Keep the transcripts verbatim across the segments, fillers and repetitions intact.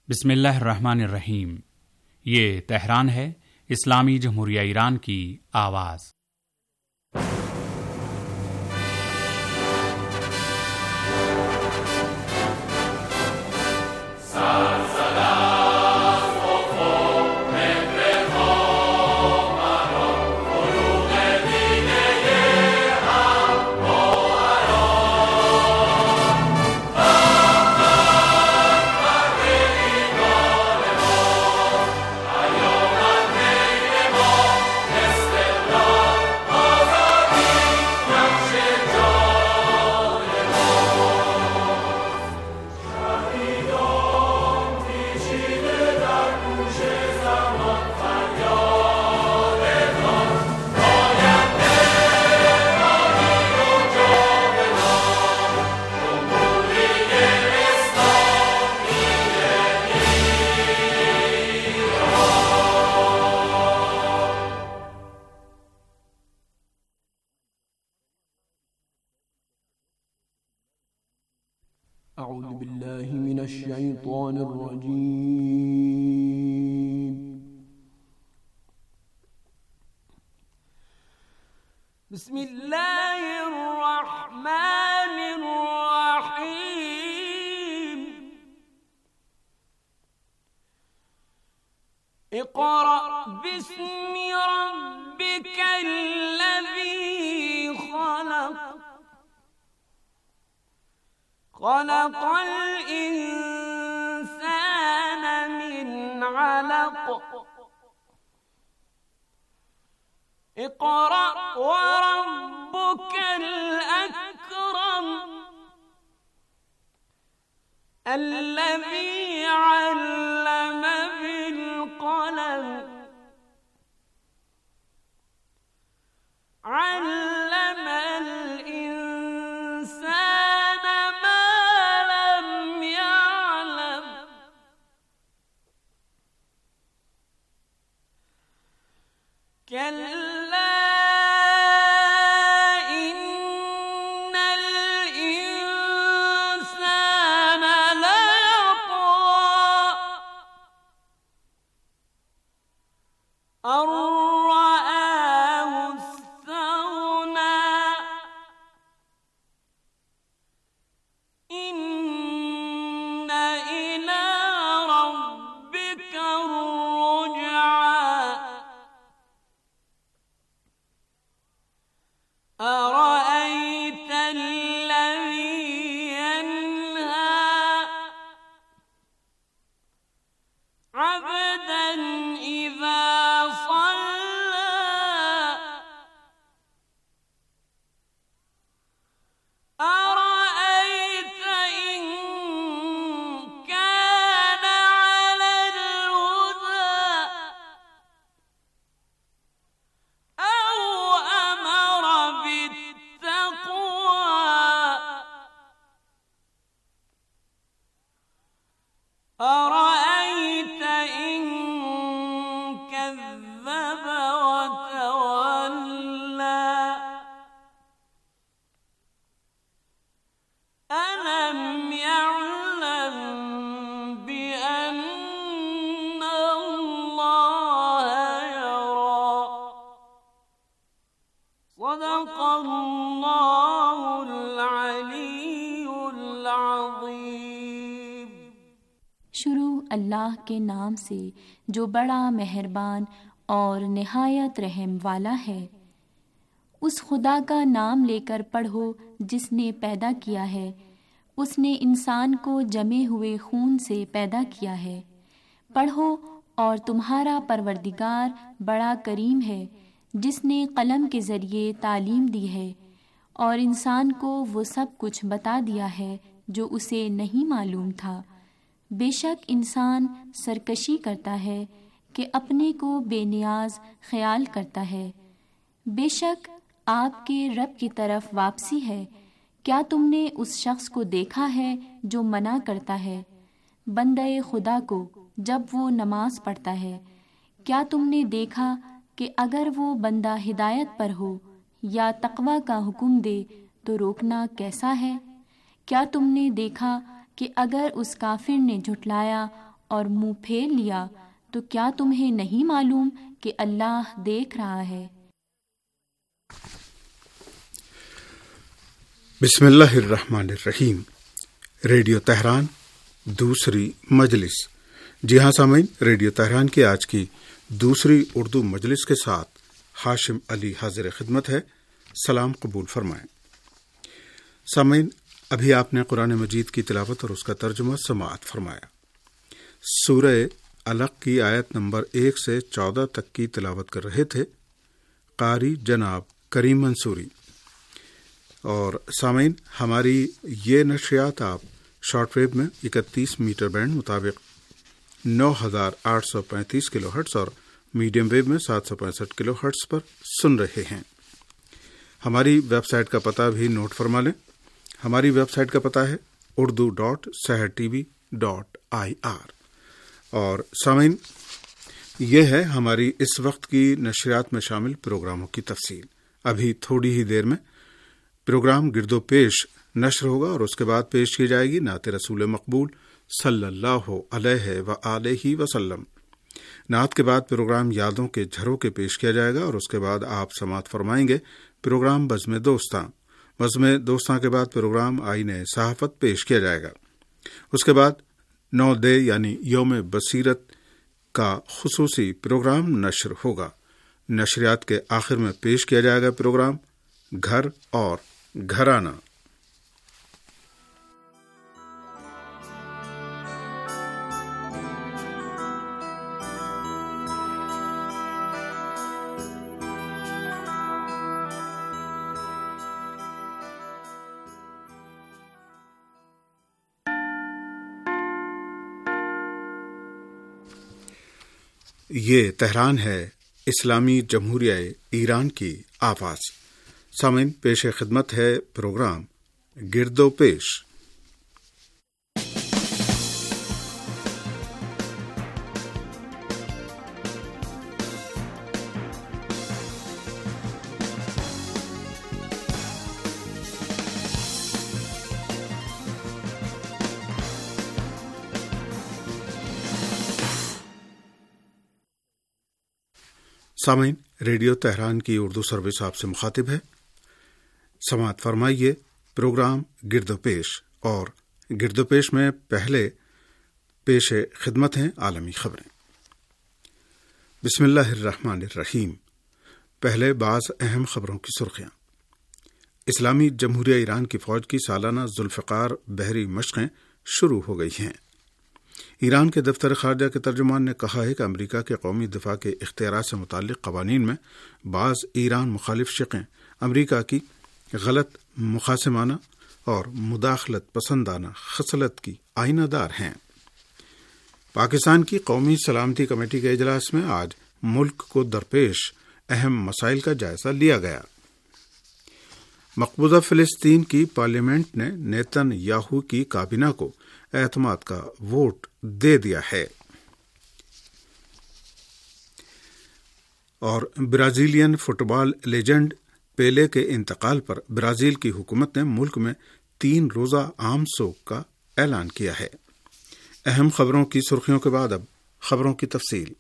बिस्मिल्लाहिर्रहमानिर्रहीम। ये तेहरान है, इस्लामी जमहूरिया ईरान की आवाज़। أعوذ بالله من الشيطان الرجيم. بسم الله الرحمن الرحيم. اقرأ باسم ربك الذي خلق خلق الإنسان من علق. اقرأ وربك الأكرم الذي علم بالقلم علم الإنسان ما لم يعلم. كلا إن الإنسان ليطغى أن رآه استغنى. إن إلى ربك الرجعى. أرأيت الذي ينهى عبدا إذا صلى. أرأيت إن كان على الهدى أو أمر بالتقوى. أرأيت إن كذب وتولى. ألم يعلم بأن الله يرى. صدق الله العلي العظيم. शुरू अल्लाह के नाम से जो बड़ा मेहरबान और निहायत रहम वाला है। उस खुदा का नाम लेकर पढ़ो जिसने पैदा किया है। उसने इंसान को जमे हुए खून से पैदा किया है। पढ़ो और तुम्हारा परवरदिगार बड़ा करीम है, जिसने कलम के ज़रिए तालीम दी है और इंसान को वो सब कुछ बता दिया है जो उसे नहीं मालूम था। बेशक इंसान सरकशी करता है कि अपने को बेनियाज ख्याल करता है। बेशक आपके रब की तरफ वापसी है। क्या तुमने उस शख्स को देखा है जो मना करता है बंदे खुदा को जब वो नमाज पढ़ता है? क्या तुमने देखा कि अगर वो बंदा हिदायत पर हो या तक़वा का हुक्म दे तो रोकना कैसा है? क्या तुमने देखा कि अगर उस काफिर ने झुटलाया اور منہ پھیر لیا تو کیا تمہیں نہیں معلوم کہ اللہ دیکھ رہا ہے؟ بسم اللہ الرحمن الرحیم۔ ریڈیو تہران دوسری مجلس۔ جی ہاں سامعین، ریڈیو تہران کی آج کی دوسری اردو مجلس کے ساتھ ہاشم علی حاضر خدمت ہے۔ سلام قبول فرمائیں۔ سامعین، ابھی آپ نے قرآن مجید کی تلاوت اور اس کا ترجمہ سماعت فرمایا۔ سورہ علق کی آیت نمبر ایک سے چودہ تک کی تلاوت کر رہے تھے قاری جناب کریم منصوری۔ اور سامعین، ہماری یہ نشریات آپ شارٹ ویو میں اکتیس میٹر بینڈ مطابق نو ہزار آٹھ سو پینتیس کلو ہرٹز اور میڈیم ویو میں سات سو پینسٹھ کلو ہرٹز پر سن رہے ہیں۔ ہماری ویب سائٹ کا پتہ بھی نوٹ فرما لیں۔ ہماری ویب سائٹ کا پتہ ہے Urdu dot Sahar T V dot I R. اور سامعین، یہ ہے ہماری اس وقت کی نشریات میں شامل پروگراموں کی تفصیل۔ ابھی تھوڑی ہی دیر میں پروگرام گرد و پیش نشر ہوگا اور اس کے بعد پیش کی جائے گی نعت رسول مقبول صلی اللہ علیہ وآلہ وسلم۔ نعت کے بعد پروگرام یادوں کے جھروکے پیش کیا جائے گا اور اس کے بعد آپ سماعت فرمائیں گے پروگرام بزم دوستاں۔ بزم دوستاں کے بعد پروگرام آئین صحافت پیش کیا جائے گا۔ اس کے بعد نو دے یعنی یوم بصیرت کا خصوصی پروگرام نشر ہوگا۔ نشریات کے آخر میں پیش کیا جائے گا پروگرام گھر اور گھرانہ۔ یہ تہران ہے، اسلامی جمہوریہ ایران کی آواز۔ سامعین، پیش خدمت ہے پروگرام گرد و پیش۔ سامعین، ریڈیو تہران کی اردو سروس آپ سے مخاطب ہے۔ سماعت فرمائیے پروگرام گرد و پیش، اور گرد و پیش میں پہلے پیش خدمت ہیں عالمی خبریں۔ بسم اللہ الرحمن الرحیم۔ پہلے بعض اہم خبروں کی سرخیاں۔ اسلامی جمہوریہ ایران کی فوج کی سالانہ ذوالفقار بحری مشقیں شروع ہو گئی ہیں۔ ایران کے دفتر خارجہ کے ترجمان نے کہا ہے کہ امریکہ کے قومی دفاع کے اختیارات سے متعلق قوانین میں بعض ایران مخالف شقیں امریکہ کی غلط، مخاصمانہ اور مداخلت پسندانہ خصلت کی آئینہ دار ہیں۔ پاکستان کی قومی سلامتی کمیٹی کے اجلاس میں آج ملک کو درپیش اہم مسائل کا جائزہ لیا گیا۔ مقبوضہ فلسطین کی پارلیمنٹ نے نیتن یاہو کی کابینہ کو اعتماد کا ووٹ دے دیا ہے۔ اور برازیلین فٹ بال لیجنڈ پیلے کے انتقال پر برازیل کی حکومت نے ملک میں تین روزہ عام سوگ کا اعلان کیا ہے۔ اہم خبروں کی سرخیوں کے بعد اب خبروں کی تفصیل۔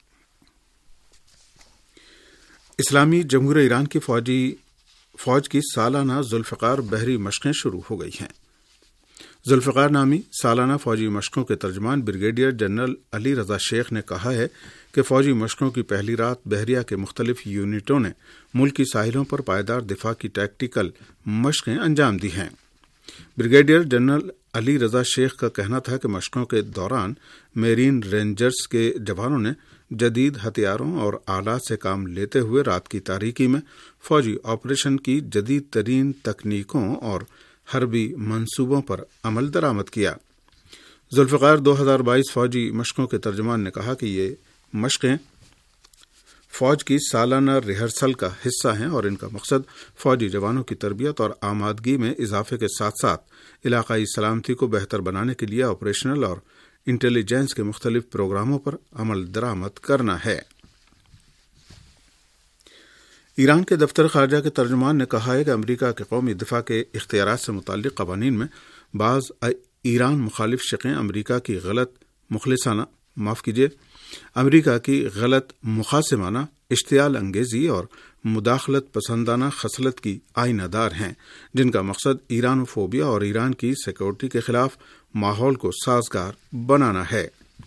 اسلامی جمہوریہ ایران کی فوجی فوج کی سالانہ ذوالفقار بحری مشقیں شروع ہو گئی ہیں۔ ذوالفقار نامی سالانہ فوجی مشقوں کے ترجمان بریگیڈیئر جنرل علی رضا شیخ نے کہا ہے کہ فوجی مشقوں کی پہلی رات بحریہ کے مختلف یونٹوں نے ملکی ساحلوں پر پائیدار دفاع کی ٹیکٹیکل مشقیں انجام دی ہیں۔ بریگیڈیئر جنرل علی رضا شیخ کا کہنا تھا کہ مشقوں کے دوران میرین رینجرز کے جوانوں نے جدید ہتھیاروں اور آلات سے کام لیتے ہوئے رات کی تاریکی میں فوجی آپریشن کی جدید ترین تکنیکوں اور حربی منصوبوں پر عمل درآمد کیا۔ ذوالفقار دو ہزار بائیس فوجی مشقوں کے ترجمان نے کہا کہ یہ مشقیں فوج کی سالانہ ریہرسل کا حصہ ہیں اور ان کا مقصد فوجی جوانوں کی تربیت اور آمادگی میں اضافے کے ساتھ ساتھ علاقائی سلامتی کو بہتر بنانے کے لیے آپریشنل اور انٹیلیجنس کے مختلف پروگراموں پر عمل درآمد کرنا ہے۔ ایران کے دفتر خارجہ کے ترجمان نے کہا ہے کہ امریکہ کے قومی دفاع کے اختیارات سے متعلق قوانین میں بعض ایران مخالف شقیں امریکہ کی غلط، مخلصانہ، معاف کیجیے امریکہ کی غلط مخاصمانہ اشتعال انگیزی اور مداخلت پسندانہ خصلت کی آئینہ دار ہیں، جن کا مقصد ایران فوبیا اور ایران کی سیکورٹی کے خلاف ماحول کو سازگار بنانا ہے۔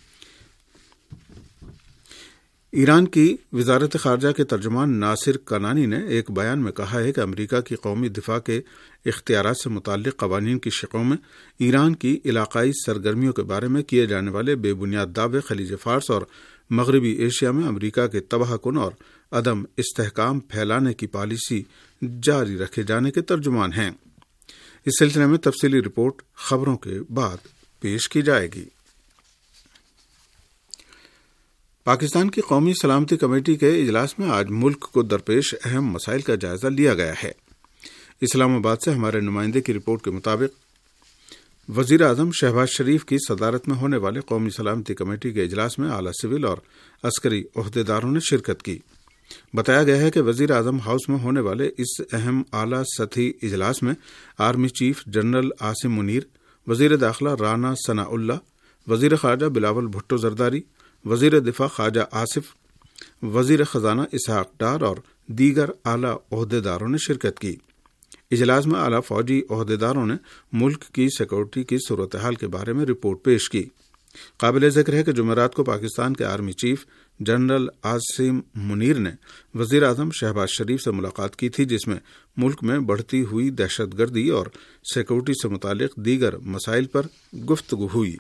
ایران کی وزارت خارجہ کے ترجمان ناصر کنانی نے ایک بیان میں کہا ہے کہ امریکہ کی قومی دفاع کے اختیارات سے متعلق قوانین کی شقوں میں ایران کی علاقائی سرگرمیوں کے بارے میں کیے جانے والے بے بنیاد دعوے خلیج فارس اور مغربی ایشیا میں امریکہ کے تباہ کن اور عدم استحکام پھیلانے کی پالیسی جاری رکھے جانے کے ترجمان ہیں۔ اس سلسلے میں تفصیلی رپورٹ خبروں کے بعد پیش کی جائے گی۔ پاکستان کی قومی سلامتی کمیٹی کے اجلاس میں آج ملک کو درپیش اہم مسائل کا جائزہ لیا گیا ہے۔ اسلام آباد سے ہمارے نمائندے کی رپورٹ کے مطابق وزیر اعظم شہباز شریف کی صدارت میں ہونے والے قومی سلامتی کمیٹی کے اجلاس میں اعلیٰ سول اور عسکری عہدیداروں نے شرکت کی۔ بتایا گیا ہے کہ وزیر اعظم ہاؤس میں ہونے والے اس اہم اعلیٰ سطحی اجلاس میں army chief general Asim Munir, وزیر داخلہ رانا ثناء اللہ، وزیر خارجہ بلاول بھٹو زرداری، وزیر دفاع خواجہ آصف، وزیر خزانہ اسحاق ڈار اور دیگر اعلیٰ عہدیداروں نے شرکت کی۔ اجلاس میں اعلیٰ فوجی عہدیداروں نے ملک کی سیکورٹی کی صورتحال کے بارے میں رپورٹ پیش کی۔ قابل ذکر ہے کہ جمعرات کو پاکستان کے army chief general Asim Munir نے وزیر اعظم شہباز شریف سے ملاقات کی تھی، جس میں ملک میں بڑھتی ہوئی دہشت گردی اور سیکورٹی سے متعلق دیگر مسائل پر گفتگو ہوئی۔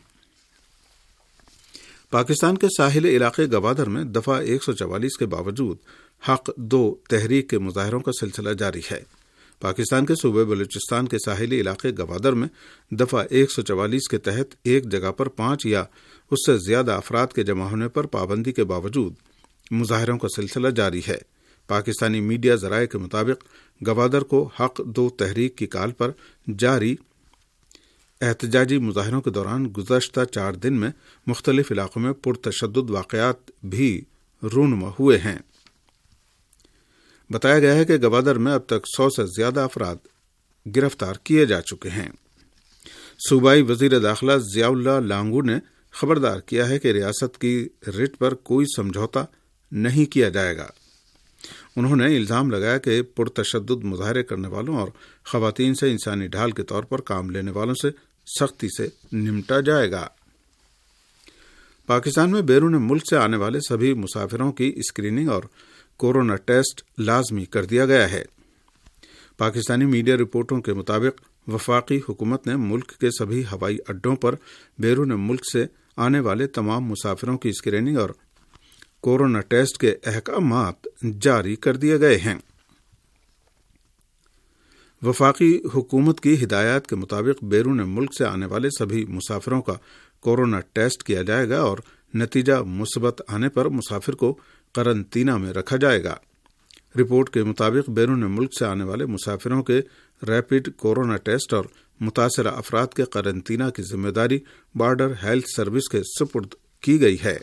پاکستان کے ساحلی علاقے گوادر میں دفعہ ایک سو چوالیس کے باوجود حق دو تحریک کے مظاہروں کا سلسلہ جاری ہے۔ پاکستان کے صوبے بلوچستان کے ساحلی علاقے گوادر میں دفعہ ایک سو چوالیس کے تحت ایک جگہ پر پانچ یا اس سے زیادہ افراد کے جمع ہونے پر پابندی کے باوجود مظاہروں کا سلسلہ جاری ہے۔ پاکستانی میڈیا ذرائع کے مطابق گوادر کو حق دو تحریک کی کال پر جاری احتجاجی مظاہروں کے دوران گزشتہ چار دن میں مختلف علاقوں میں پرتشدد واقعات بھی رونما ہوئے ہیں۔ بتایا گیا ہے کہ گوادر میں اب تک سو سے زیادہ افراد گرفتار کیے جا چکے ہیں۔ صوبائی وزیر داخلہ ضیاء اللہ لانگو نے خبردار کیا ہے کہ ریاست کی رٹ پر کوئی سمجھوتا نہیں کیا جائے گا۔ انہوں نے الزام لگایا کہ پرتشدد مظاہرے کرنے والوں اور خواتین سے انسانی ڈھال کے طور پر کام لینے والوں سے سختی سے نمٹا جائے گا۔ پاکستان میں بیرون ملک سے آنے والے سبھی مسافروں کی اسکریننگ اور کورونا ٹیسٹ لازمی کر دیا گیا ہے۔ پاکستانی میڈیا رپورٹوں کے مطابق وفاقی حکومت نے ملک کے سبھی ہوائی اڈوں پر بیرون ملک سے آنے والے تمام مسافروں کی اسکریننگ اور کورونا ٹیسٹ کے احکامات جاری کر دیے گئے ہیں۔ وفاقی حکومت کی ہدایات کے مطابق بیرون ملک سے آنے والے سبھی مسافروں کا کورونا ٹیسٹ کیا جائے گا اور نتیجہ مثبت آنے پر مسافر کو قرنطینہ میں رکھا جائے گا۔ رپورٹ کے مطابق بیرون ملک سے آنے والے مسافروں کے ریپڈ کورونا ٹیسٹ اور متاثرہ افراد کے قرنطینہ کی ذمہ داری بارڈر ہیلتھ سروس کے سپرد کی گئی ہے۔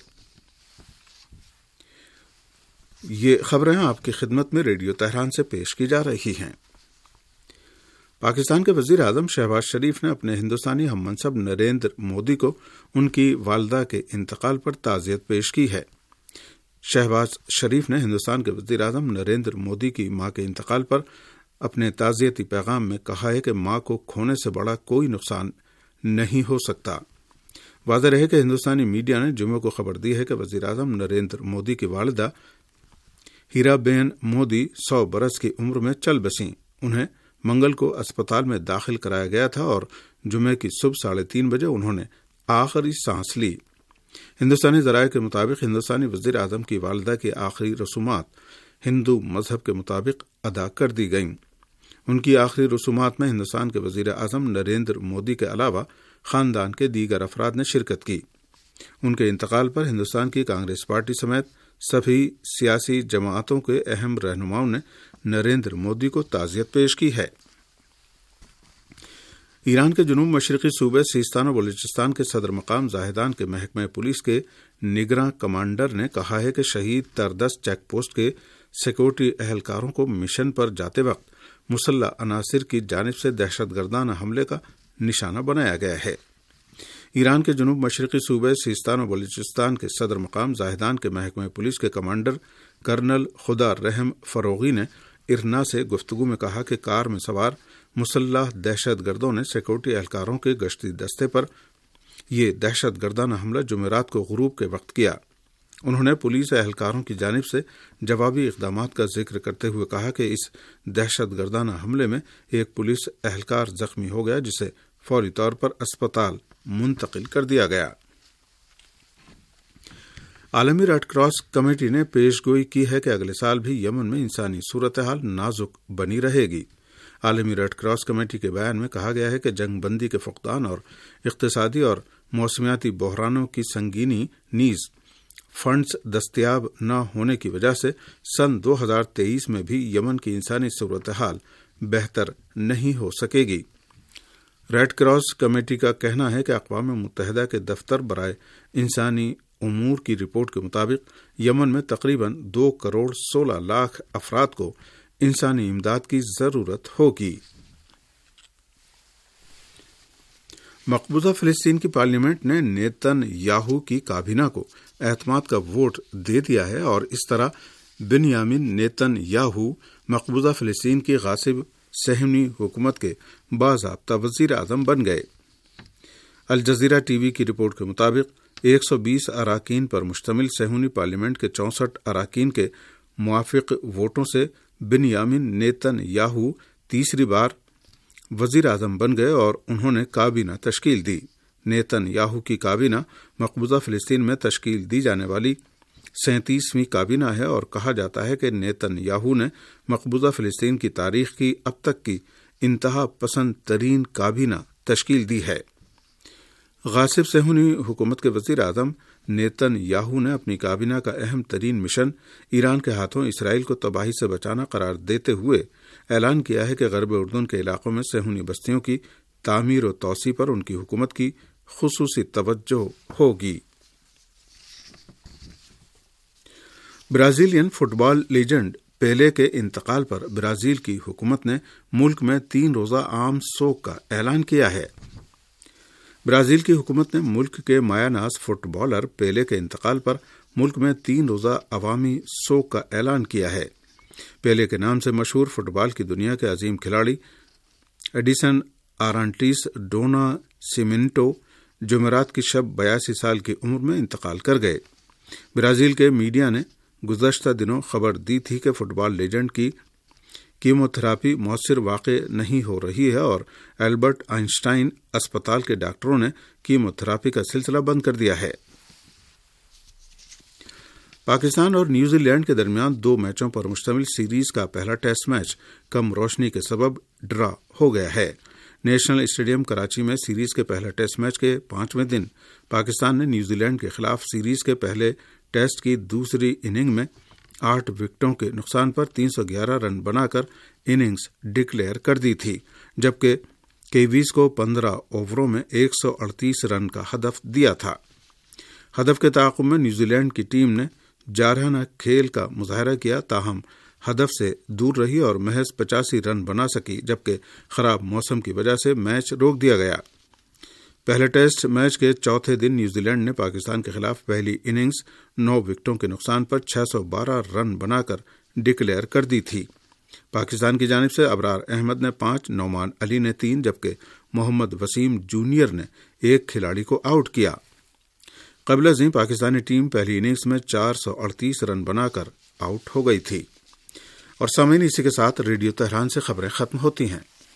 یہ خبریں آپ کی خدمت میں ریڈیو تہران سے پیش کی جا رہی ہیں۔ پاکستان کے وزیر اعظم شہباز شریف نے اپنے ہندوستانی ہم منصب نریندر مودی کو ان کی والدہ کے انتقال پر تعزیت پیش کی ہے۔ شہباز شریف نے ہندوستان کے وزیر اعظم نریندر مودی کی ماں کے انتقال پر اپنے تعزیتی پیغام میں کہا ہے کہ ماں کو کھونے سے بڑا کوئی نقصان نہیں ہو سکتا۔ واضح رہے کہ ہندوستانی میڈیا نے جمعے کو خبر دی ہے کہ وزیر اعظم نریندر مودی کی والدہ ہیرا بین مودی سو برس کی عمر میں چل بسیں۔ انہیں منگل کو اسپتال میں داخل کرایا گیا تھا اور جمعے کی صبح ساڑھے تین بجے انہوں نے آخری سانس لی۔ ہندوستانی ذرائع کے مطابق ہندوستانی وزیر اعظم کی والدہ کی آخری رسومات ہندو مذہب کے مطابق ادا کر دی گئیں۔ ان کی آخری رسومات میں ہندوستان کے وزیر اعظم نریندر مودی کے علاوہ خاندان کے دیگر افراد نے شرکت کی۔ ان کے انتقال پر ہندوستان کی کانگریس پارٹی سمیت سبھی سیاسی جماعتوں کے اہم رہنماؤں نے نریندر مودی کو تعزیت پیش کی ہے۔ ایران کے جنوب مشرقی صوبے سیستان و بلوچستان کے صدر مقام زاہدان کے محکمہ پولیس کے نگراں کمانڈر نے کہا ہے کہ شہید تردس چیک پوسٹ کے سیکورٹی اہلکاروں کو مشن پر جاتے وقت مسلح عناصر کی جانب سے دہشت گردانہ حملے کا نشانہ بنایا گیا ہے۔ ایران کے جنوب مشرقی صوبے سیستان و بلوچستان کے صدر مقام زاہدان کے محکمہ پولیس کے کمانڈر کرنل خدا رحم فروغی نے ارنا سے گفتگو میں کہا کہ کار میں سوار مسلح دہشت گردوں نے سیکورٹی اہلکاروں کے گشتی دستے پر یہ دہشت گردانہ حملہ جمعرات کو غروب کے وقت کیا۔ انہوں نے پولیس اہلکاروں کی جانب سے جوابی اقدامات کا ذکر کرتے ہوئے کہا کہ اس دہشت گردانہ حملے میں ایک پولیس اہلکار زخمی ہو گیا جسے فوری طور پر اسپتال منتقل کر دیا گیا۔ عالمی ریڈ کراس کمیٹی نے پیش گوئی کی ہے کہ اگلے سال بھی یمن میں انسانی صورتحال نازک بنی رہے گی۔ عالمی ریڈ کراس کمیٹی کے بیان میں کہا گیا ہے کہ جنگ بندی کے فقدان اور اقتصادی اور موسمیاتی بحرانوں کی سنگینی نیز فنڈز دستیاب نہ ہونے کی وجہ سے سن دو ہزار تیئیس میں بھی یمن کی انسانی صورتحال بہتر نہیں ہو سکے گی۔ ریڈ کراس کمیٹی کا کہنا ہے کہ اقوام متحدہ کے دفتر برائے انسانی امور کی رپورٹ کے مطابق یمن میں تقریباً دو کروڑ سولہ لاکھ افراد کو انسانی امداد کی ضرورت ہوگی۔ مقبوضہ فلسطین کی پارلیمنٹ نے نیتن یاہو کی کابینہ کو اعتماد کا ووٹ دے دیا ہے اور اس طرح بنیامین نیتن یاہو مقبوضہ فلسطین کی غاصب صہیونی حکومت کے باضابطہ وزیر اعظم بن گئے۔ الجزیرہ ٹی وی کی رپورٹ کے مطابق ایک سو بیس اراکین پر مشتمل صہیونی پارلیمنٹ کے چونسٹھ اراکین کے موافق ووٹوں سے بنیامین نیتن یاہو تیسری بار وزیر اعظم بن گئے اور انہوں نے کابینہ تشکیل دی۔ نیتن یاہو کی کابینہ مقبوضہ فلسطین میں تشکیل دی جانے والی سینتیسویں کابینہ ہے اور کہا جاتا ہے کہ نیتن یاہو نے مقبوضہ فلسطین کی تاریخ کی اب تک کی انتہا پسند ترین کابینہ تشکیل دی ہے۔ غاصب صہیونی حکومت کے وزیر اعظم نیتن یاہو نے اپنی کابینہ کا اہم ترین مشن ایران کے ہاتھوں اسرائیل کو تباہی سے بچانا قرار دیتے ہوئے اعلان کیا ہے کہ غرب اردن کے علاقوں میں صہیونی بستیوں کی تعمیر و توسیع پر ان کی حکومت کی خصوصی توجہ ہوگی۔ برازیلین فٹ بال لیجنڈ پیلے کے انتقال پر برازیل کی حکومت نے ملک میں تین روزہ عام سوگ کا اعلان کیا ہے۔ برازیل کی حکومت نے ملک کے مایا ناز فٹ بالر پیلے کے انتقال پر ملک میں تین روزہ عوامی سوگ کا اعلان کیا ہے۔ پیلے کے نام سے مشہور فٹ بال کی دنیا کے عظیم کھلاڑی ایڈیسن آرانٹیس ڈونا سیمنٹو جمعرات کی شب بیاسی سال کی عمر میں انتقال کر گئے۔ برازیل کے میڈیا نے گزشتہ دنوں خبر دی تھی کہ فٹ بال لیجنڈ کی کیموتھراپی مؤثر واقع نہیں ہو رہی ہے اور البرٹ آئنسٹائن اسپتال کے ڈاکٹروں نے کیموتھراپی کا سلسلہ بند کر دیا ہے۔ پاکستان اور نیوزی لینڈ کے درمیان دو میچوں پر مشتمل سیریز کا پہلا ٹیسٹ میچ کم روشنی کے سبب ڈرا ہو گیا ہے۔ نیشنل اسٹیڈیم کراچی میں سیریز کے پہلے ٹیسٹ میچ کے پانچویں دن پاکستان نے نیوزی لینڈ کے خلاف سیریز کے پہلے ٹیسٹ کی دوسری اننگ میں آٹھ وکٹوں کے نقصان پر تین سو گیارہ رن بنا کر اننگز ڈکلیئر کر دی تھی، جبکہ کیویز کو پندرہ اووروں میں ایک سو اڑتیس رن کا ہدف دیا تھا۔ ہدف کے تعاقب میں نیوزی لینڈ کی ٹیم نے جارحانہ کھیل کا مظاہرہ کیا، تاہم ہدف سے دور رہی اور محض پچاسی رن بنا سکی، جبکہ خراب موسم کی وجہ سے میچ روک دیا گیا۔ پہلے ٹیسٹ میچ کے چوتھے دن نیوزی لینڈ نے پاکستان کے خلاف پہلی اننگز نو وکٹوں کے نقصان پر چھ سو بارہ رن بنا کر ڈکلیئر کر دی تھی۔ پاکستان کی جانب سے ابرار احمد نے پانچ، نعمان علی نے تین، جبکہ محمد وسیم جونیئر نے ایک کھلاڑی کو آؤٹ کیا۔ قبل ازیں پاکستانی ٹیم پہلی اننگز میں چار سو اڑتیس رن بنا کر آؤٹ ہو گئی تھی۔ اور سامعین، اسی کے ساتھ ریڈیو تہران سے خبریں ختم ہوتی ہیں۔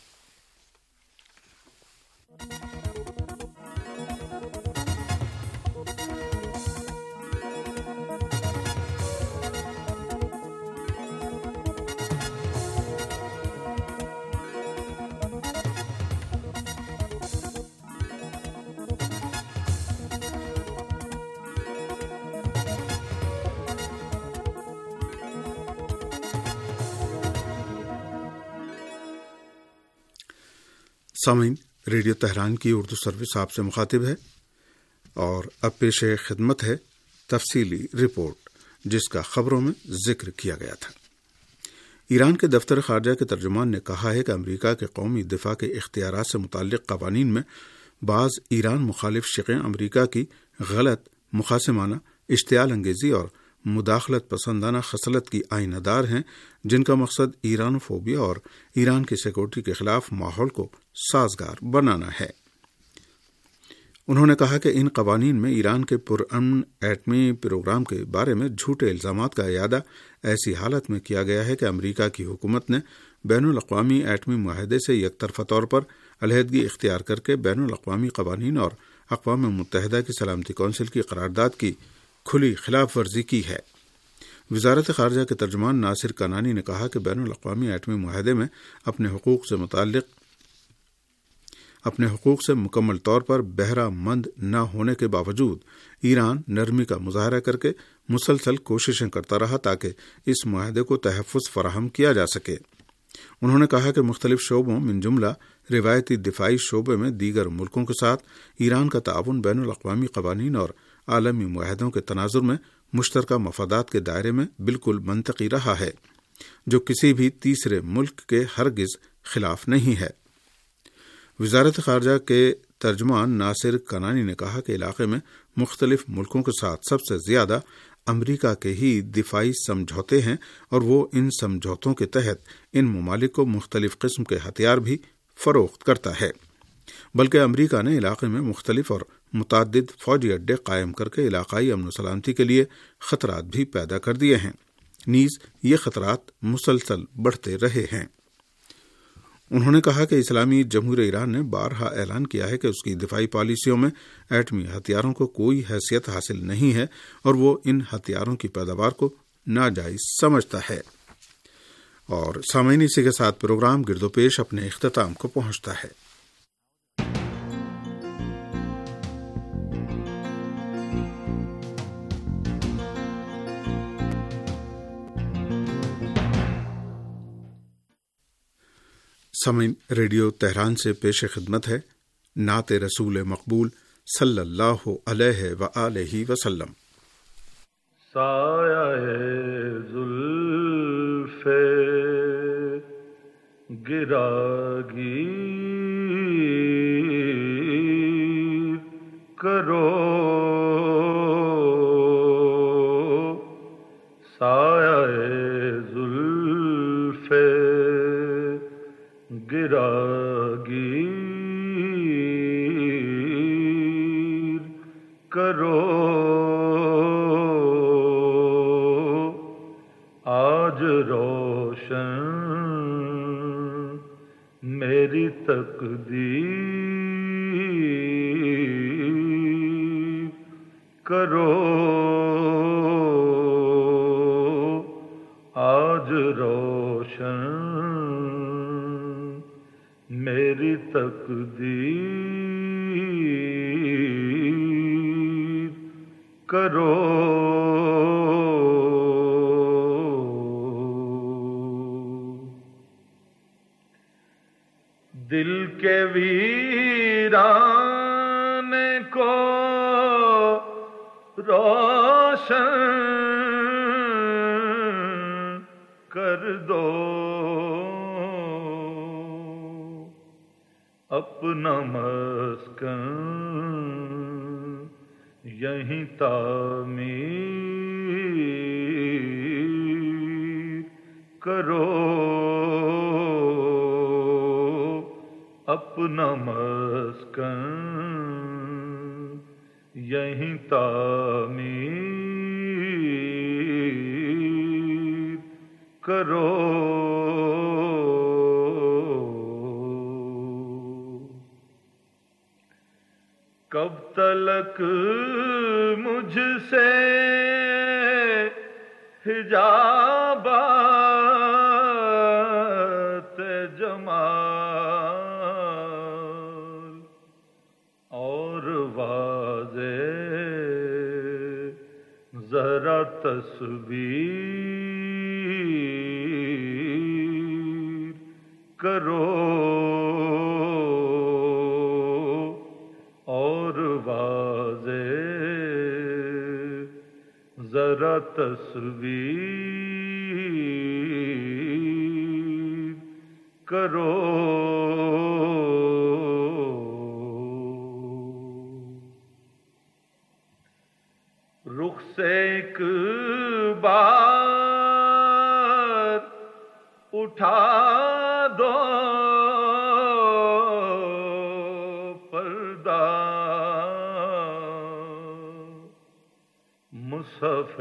سامعین، ریڈیو تہران کی اردو سروس آپ سے مخاطب ہے اور اب پیش خدمت ہے تفصیلی رپورٹ جس کا خبروں میں ذکر کیا گیا تھا۔ ایران کے دفتر خارجہ کے ترجمان نے کہا ہے کہ امریکہ کے قومی دفاع کے اختیارات سے متعلق قوانین میں بعض ایران مخالف شقیں امریکہ کی غلط، مخاصمانہ، اشتعال انگیزی اور مداخلت پسندانہ خصلت کی آئینہ دار ہیں، جن کا مقصد ایرانوفوبیا اور ایران کی سیکورٹی کے خلاف ماحول کو سازگار بنانا ہے۔ انہوں نے کہا کہ ان قوانین میں ایران کے پرامن ایٹمی پروگرام کے بارے میں جھوٹے الزامات کا اعادہ ایسی حالت میں کیا گیا ہے کہ امریکہ کی حکومت نے بین الاقوامی ایٹمی معاہدے سے یک طرفہ طور پر علیحدگی اختیار کر کے بین الاقوامی قوانین اور اقوام متحدہ کی سلامتی کونسل کی قرارداد کی کھلی خلاف ورزی کی ہے۔ وزارت خارجہ کے ترجمان ناصر کنانی نے کہا کہ بین الاقوامی ایٹمی معاہدے میں اپنے حقوق سے متعلق اپنے حقوق سے مکمل طور پر بہرہ مند نہ ہونے کے باوجود ایران نرمی کا مظاہرہ کر کے مسلسل کوششیں کرتا رہا تاکہ اس معاہدے کو تحفظ فراہم کیا جا سکے۔ انہوں نے کہا کہ مختلف شعبوں من جملہ روایتی دفاعی شعبے میں دیگر ملکوں کے ساتھ ایران کا تعاون بین الاقوامی قوانین اور عالمی معاہدوں کے تناظر میں مشترکہ مفادات کے دائرے میں بالکل منطقی رہا ہے، جو کسی بھی تیسرے ملک کے ہرگز خلاف نہیں ہے۔ وزارت خارجہ کے ترجمان ناصر کنانی نے کہا کہ علاقے میں مختلف ملکوں کے ساتھ سب سے زیادہ امریکہ کے ہی دفاعی سمجھوتے ہیں اور وہ ان سمجھوتوں کے تحت ان ممالک کو مختلف قسم کے ہتھیار بھی فروخت کرتا ہے، بلکہ امریکہ نے علاقے میں مختلف اور متعدد فوجی اڈے قائم کر کے علاقائی امن و سلامتی کے لیے خطرات بھی پیدا کر دیے ہیں، نیز یہ خطرات مسلسل بڑھتے رہے ہیں۔ انہوں نے کہا کہ اسلامی جمہوریہ ایران نے بارہا اعلان کیا ہے کہ اس کی دفاعی پالیسیوں میں ایٹمی ہتھیاروں کو کوئی حیثیت حاصل نہیں ہے اور وہ ان ہتھیاروں کی پیداوار کو ناجائز سمجھتا ہے۔ اور سامعین، اسی کے ساتھ پروگرام گرد و پیش اپنے اختتام کو پہنچتا ہے۔ سامعین، ریڈیو تہران سے پیش خدمت ہے نعت رسول مقبول صلی اللہ علیہ وآلہ وسلم۔ سایہ زلف گراگی کرو، سایہ زلف گراگی کرو، آج روشن میری تقدیر کرو، آج روشن میری تقدیر کرو، دل کے ویرانے کو روشن کر دو، اپنا مسکن یہیں تعمیر کرو، اپنا مسکن یہیں تعمیر کرو، کب تلک مجھ سے حجابات جمال اور واضح ذرا تصویر کرو، ذرا تصویر کرو، ایک بار اٹھا دو پردہ مصحف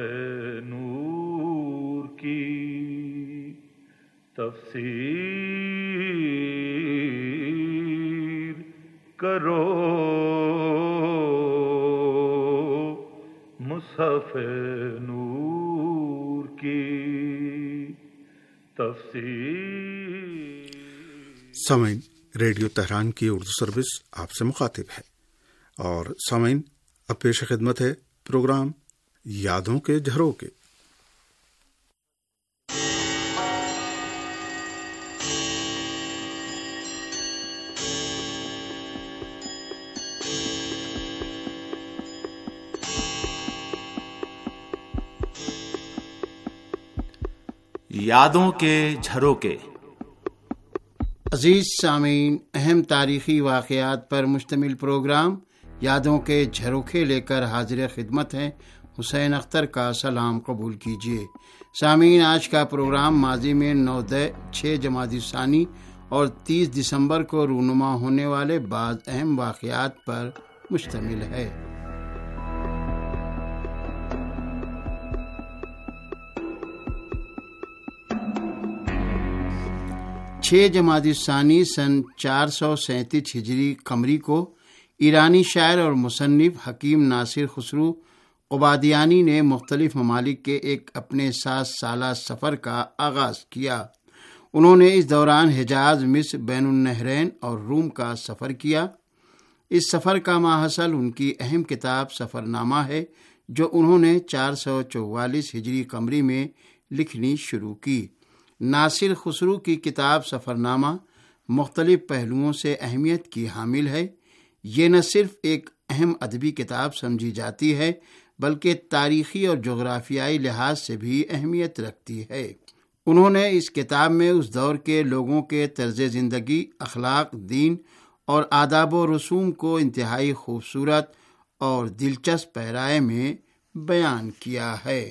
نور کی تفسیر کرو مصحف نور کی تفسیر۔ سامعین، ریڈیو تہران کی اردو سروس آپ سے مخاطب ہے، اور سامعین اب پیش خدمت ہے پروگرام یادوں کے جھروکے۔ یادوں کے جھروکے۔ عزیز سامعین، اہم تاریخی واقعات پر مشتمل پروگرام یادوں کے جھروکے لے کر حاضر خدمت ہیں۔ حسین اختر کا سلام قبول کیجیے۔ سامعین، آج کا پروگرام ماضی میں نو دہ چھ جمادی ثانی اور تیس دسمبر کو رونما ہونے والے بعض اہم واقعات پر مشتمل ہے۔ چھ جمادی ثانی سن چار سو سینتیس ہجری قمری کو ایرانی شاعر اور مصنف حکیم ناصر خسرو قبادیانی نے مختلف ممالک کے ایک اپنے سات سالہ سفر کا آغاز کیا۔ انہوں نے اس دوران حجاز، مصر، بین النہرین اور روم کا سفر کیا۔ اس سفر کا ماحصل ان کی اہم کتاب سفر نامہ ہے، جو انہوں نے چار سو چوالیس ہجری قمری میں لکھنی شروع کی۔ ناصر خسرو کی کتاب سفر نامہ مختلف پہلوؤں سے اہمیت کی حامل ہے۔ یہ نہ صرف ایک اہم ادبی کتاب سمجھی جاتی ہے، بلکہ تاریخی اور جغرافیائی لحاظ سے بھی اہمیت رکھتی ہے۔ انہوں نے اس کتاب میں اس دور کے لوگوں کے طرز زندگی، اخلاق، دین اور آداب و رسوم کو انتہائی خوبصورت اور دلچسپ پیرائے میں بیان کیا ہے۔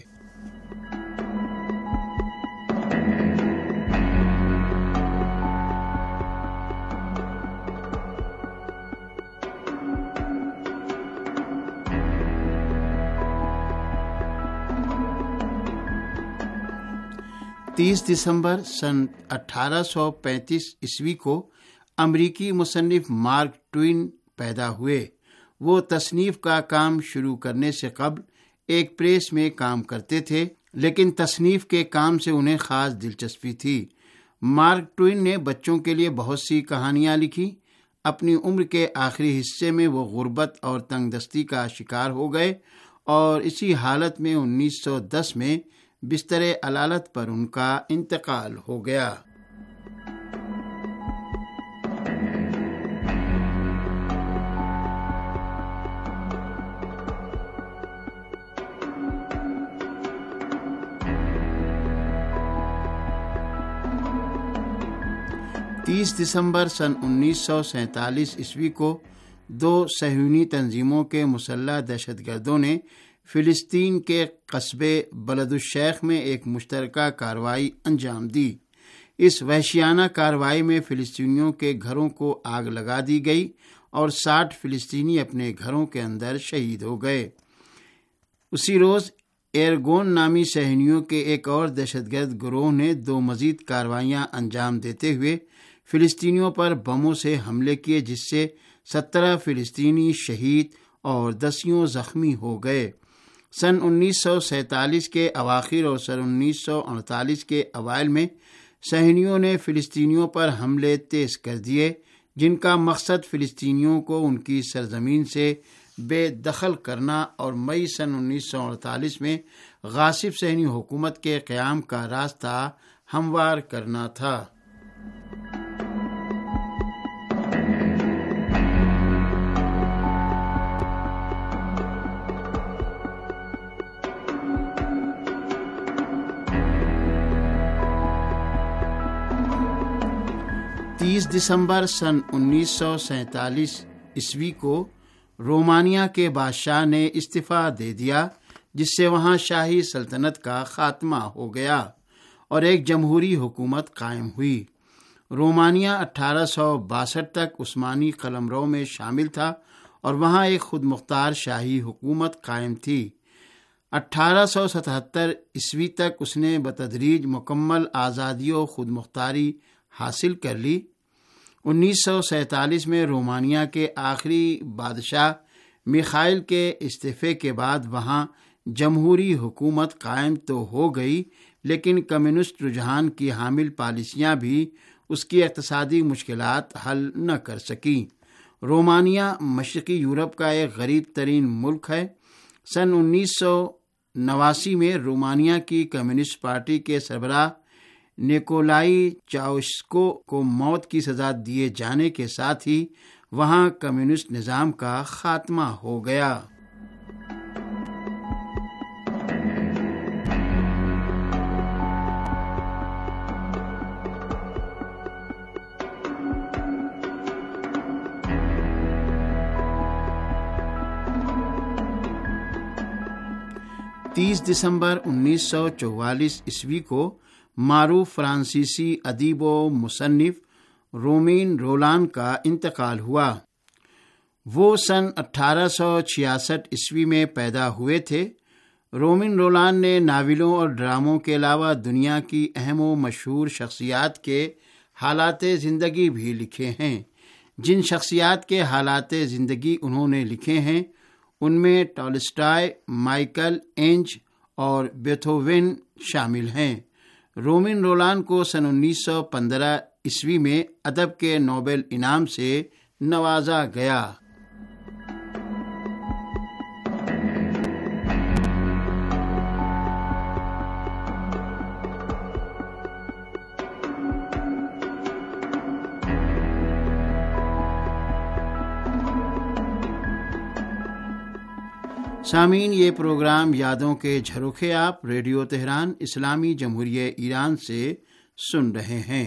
تیس دسمبر سن اٹھارہ سو پینتیس عیسوی کو امریکی مصنف مارک ٹوین پیدا ہوئے۔ وہ تصنیف کا کام شروع کرنے سے قبل ایک پریس میں کام کرتے تھے، لیکن تصنیف کے کام سے انہیں خاص دلچسپی تھی۔ مارک ٹوین نے بچوں کے لیے بہت سی کہانیاں لکھی۔ اپنی عمر کے آخری حصے میں وہ غربت اور تنگ دستی کا شکار ہو گئے، اور اسی حالت میں انیس سو دس میں بستر علالت پر ان کا انتقال ہو گیا۔ تیس دسمبر سن انیس سو سینتالیس عیسوی کو دو صہیونی تنظیموں کے مسلح دہشت گردوں نے فلسطین کے قصبے بلد الشیخ میں ایک مشترکہ کارروائی انجام دی۔ اس وحشیانہ کارروائی میں فلسطینیوں کے گھروں کو آگ لگا دی گئی اور ساٹھ فلسطینی اپنے گھروں کے اندر شہید ہو گئے۔ اسی روز ایرگون نامی صہیونیوں کے ایک اور دہشت گرد گروہ نے دو مزید کارروائیاں انجام دیتے ہوئے فلسطینیوں پر بموں سے حملے کیے، جس سے سترہ فلسطینی شہید اور دسیوں زخمی ہو گئے۔ سن انیس سو سینتالیس کے اواخر اور سن انیس سو اڑتالیس کے اوائل میں صہیونیوں نے فلسطینیوں پر حملے تیز کر دیے، جن کا مقصد فلسطینیوں کو ان کی سرزمین سے بے دخل کرنا اور مئی سن انیس سو اڑتالیس میں غاصب صہیونی حکومت کے قیام کا راستہ ہموار کرنا تھا۔ تیس دسمبر سن انیس سو سینتالیس عیسوی کو رومانیہ کے بادشاہ نے استعفیٰ دے دیا، جس سے وہاں شاہی سلطنت کا خاتمہ ہو گیا اور ایک جمہوری حکومت قائم ہوئی۔ رومانیہ اٹھارہ سو باسٹھ تک عثمانی قلمرو میں شامل تھا اور وہاں ایک خود مختار شاہی حکومت قائم تھی۔ اٹھارہ سو ستہتر عیسوی تک اس نے بتدریج مکمل آزادی و خود مختاری حاصل کر لی۔ انیس سو سینتالیس میں رومانیہ کے آخری بادشاہ میخائیل کے استعفے کے بعد وہاں جمہوری حکومت قائم تو ہو گئی، لیکن کمیونسٹ رجحان کی حامل پالیسیاں بھی اس کی اقتصادی مشکلات حل نہ کر سکیں۔ رومانیہ مشرقی یورپ کا ایک غریب ترین ملک ہے۔ سن انیس سو نواسی میں رومانیہ کی کمیونسٹ پارٹی کے سربراہ نیکولائی چاؤشسکو کو موت کی سزا دیے جانے کے ساتھ ہی وہاں کمیونسٹ نظام کا خاتمہ ہو گیا۔ تیس دسمبر انیس سو چوالیس عیسوی کو معروف فرانسیسی ادیب و مصنف رومین رولان کا انتقال ہوا۔ وہ سن اٹھارہ سو چھیاسٹھ عیسوی میں پیدا ہوئے تھے۔ رومین رولان نے ناولوں اور ڈراموں کے علاوہ دنیا کی اہم و مشہور شخصیات کے حالات زندگی بھی لکھے ہیں۔ جن شخصیات کے حالات زندگی انہوں نے لکھے ہیں ان میں ٹالسٹائے، مائیکل اینج اور بیتھوون شامل ہیں۔ رومین رولان کو سن انیس سو پندرہ عیسوی میں ادب کے نوبل انعام سے نوازا گیا۔ سامعین، یہ پروگرام یادوں کے جھروکے آپ ریڈیو تہران اسلامی جمہوریہ ایران سے سن رہے ہیں۔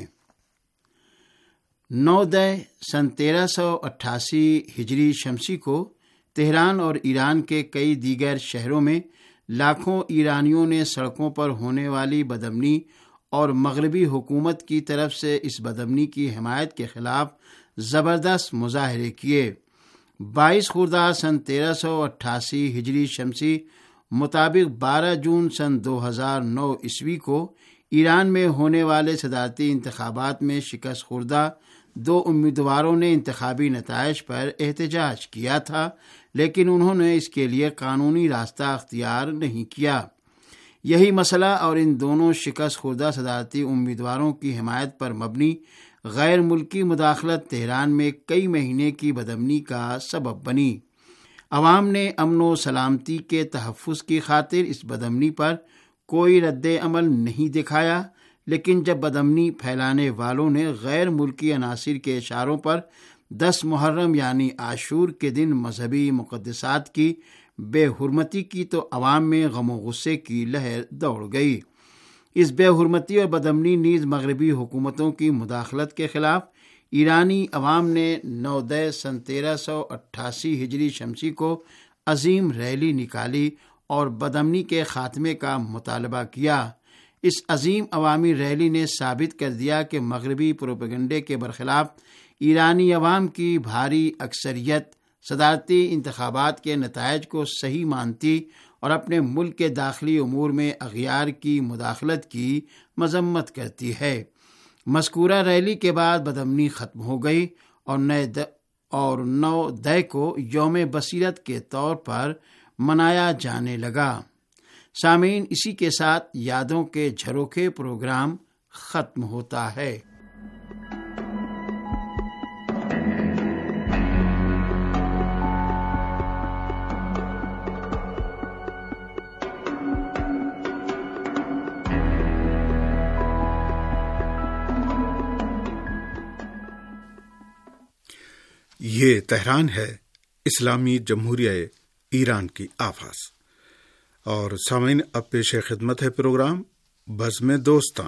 نو دے سن تیرہ سو اٹھاسی ہجری شمسی کو تہران اور ایران کے کئی دیگر شہروں میں لاکھوں ایرانیوں نے سڑکوں پر ہونے والی بدامنی اور مغربی حکومت کی طرف سے اس بدامنی کی حمایت کے خلاف زبردست مظاہرے کیے۔ بائیس خرداد سن تیرہ سو اٹھاسی ہجری شمسی مطابق بارہ جون سن دو ہزار نو عیسوی کو ایران میں ہونے والے صدارتی انتخابات میں شکست خوردہ دو امیدواروں نے انتخابی نتائج پر احتجاج کیا تھا، لیکن انہوں نے اس کے لیے قانونی راستہ اختیار نہیں کیا۔ یہی مسئلہ اور ان دونوں شکست خوردہ صدارتی امیدواروں کی حمایت پر مبنی غیر ملکی مداخلت تہران میں کئی مہینے کی بدامنی کا سبب بنی۔ عوام نے امن و سلامتی کے تحفظ کی خاطر اس بدامنی پر کوئی رد عمل نہیں دکھایا، لیکن جب بدامنی پھیلانے والوں نے غیر ملکی عناصر کے اشاروں پر دس محرم یعنی عاشور کے دن مذہبی مقدسات کی بے حرمتی کی تو عوام میں غم و غصے کی لہر دوڑ گئی۔ اس بے حرمتی اور بدامنی نیز مغربی حکومتوں کی مداخلت کے خلاف ایرانی عوام نے نو دے سن تیرہ سو اٹھاسی ہجری شمسی کو عظیم ریلی نکالی اور بدامنی کے خاتمے کا مطالبہ کیا۔ اس عظیم عوامی ریلی نے ثابت کر دیا کہ مغربی پروپیگنڈے کے برخلاف ایرانی عوام کی بھاری اکثریت صدارتی انتخابات کے نتائج کو صحیح مانتی اور اپنے ملک کے داخلی امور میں اغیار کی مداخلت کی مذمت کرتی ہے۔ مذکورہ ریلی کے بعد بدامنی ختم ہو گئی اور نئے اور نو دے کو یوم بصیرت کے طور پر منایا جانے لگا۔ سامعین، اسی کے ساتھ یادوں کے جھروکے پروگرام ختم ہوتا ہے۔ یہ تہران ہے، اسلامی جمہوریہ ایران کی آواز۔ اور سامعین، اب پیش خدمت ہے پروگرام بزم دوستاں۔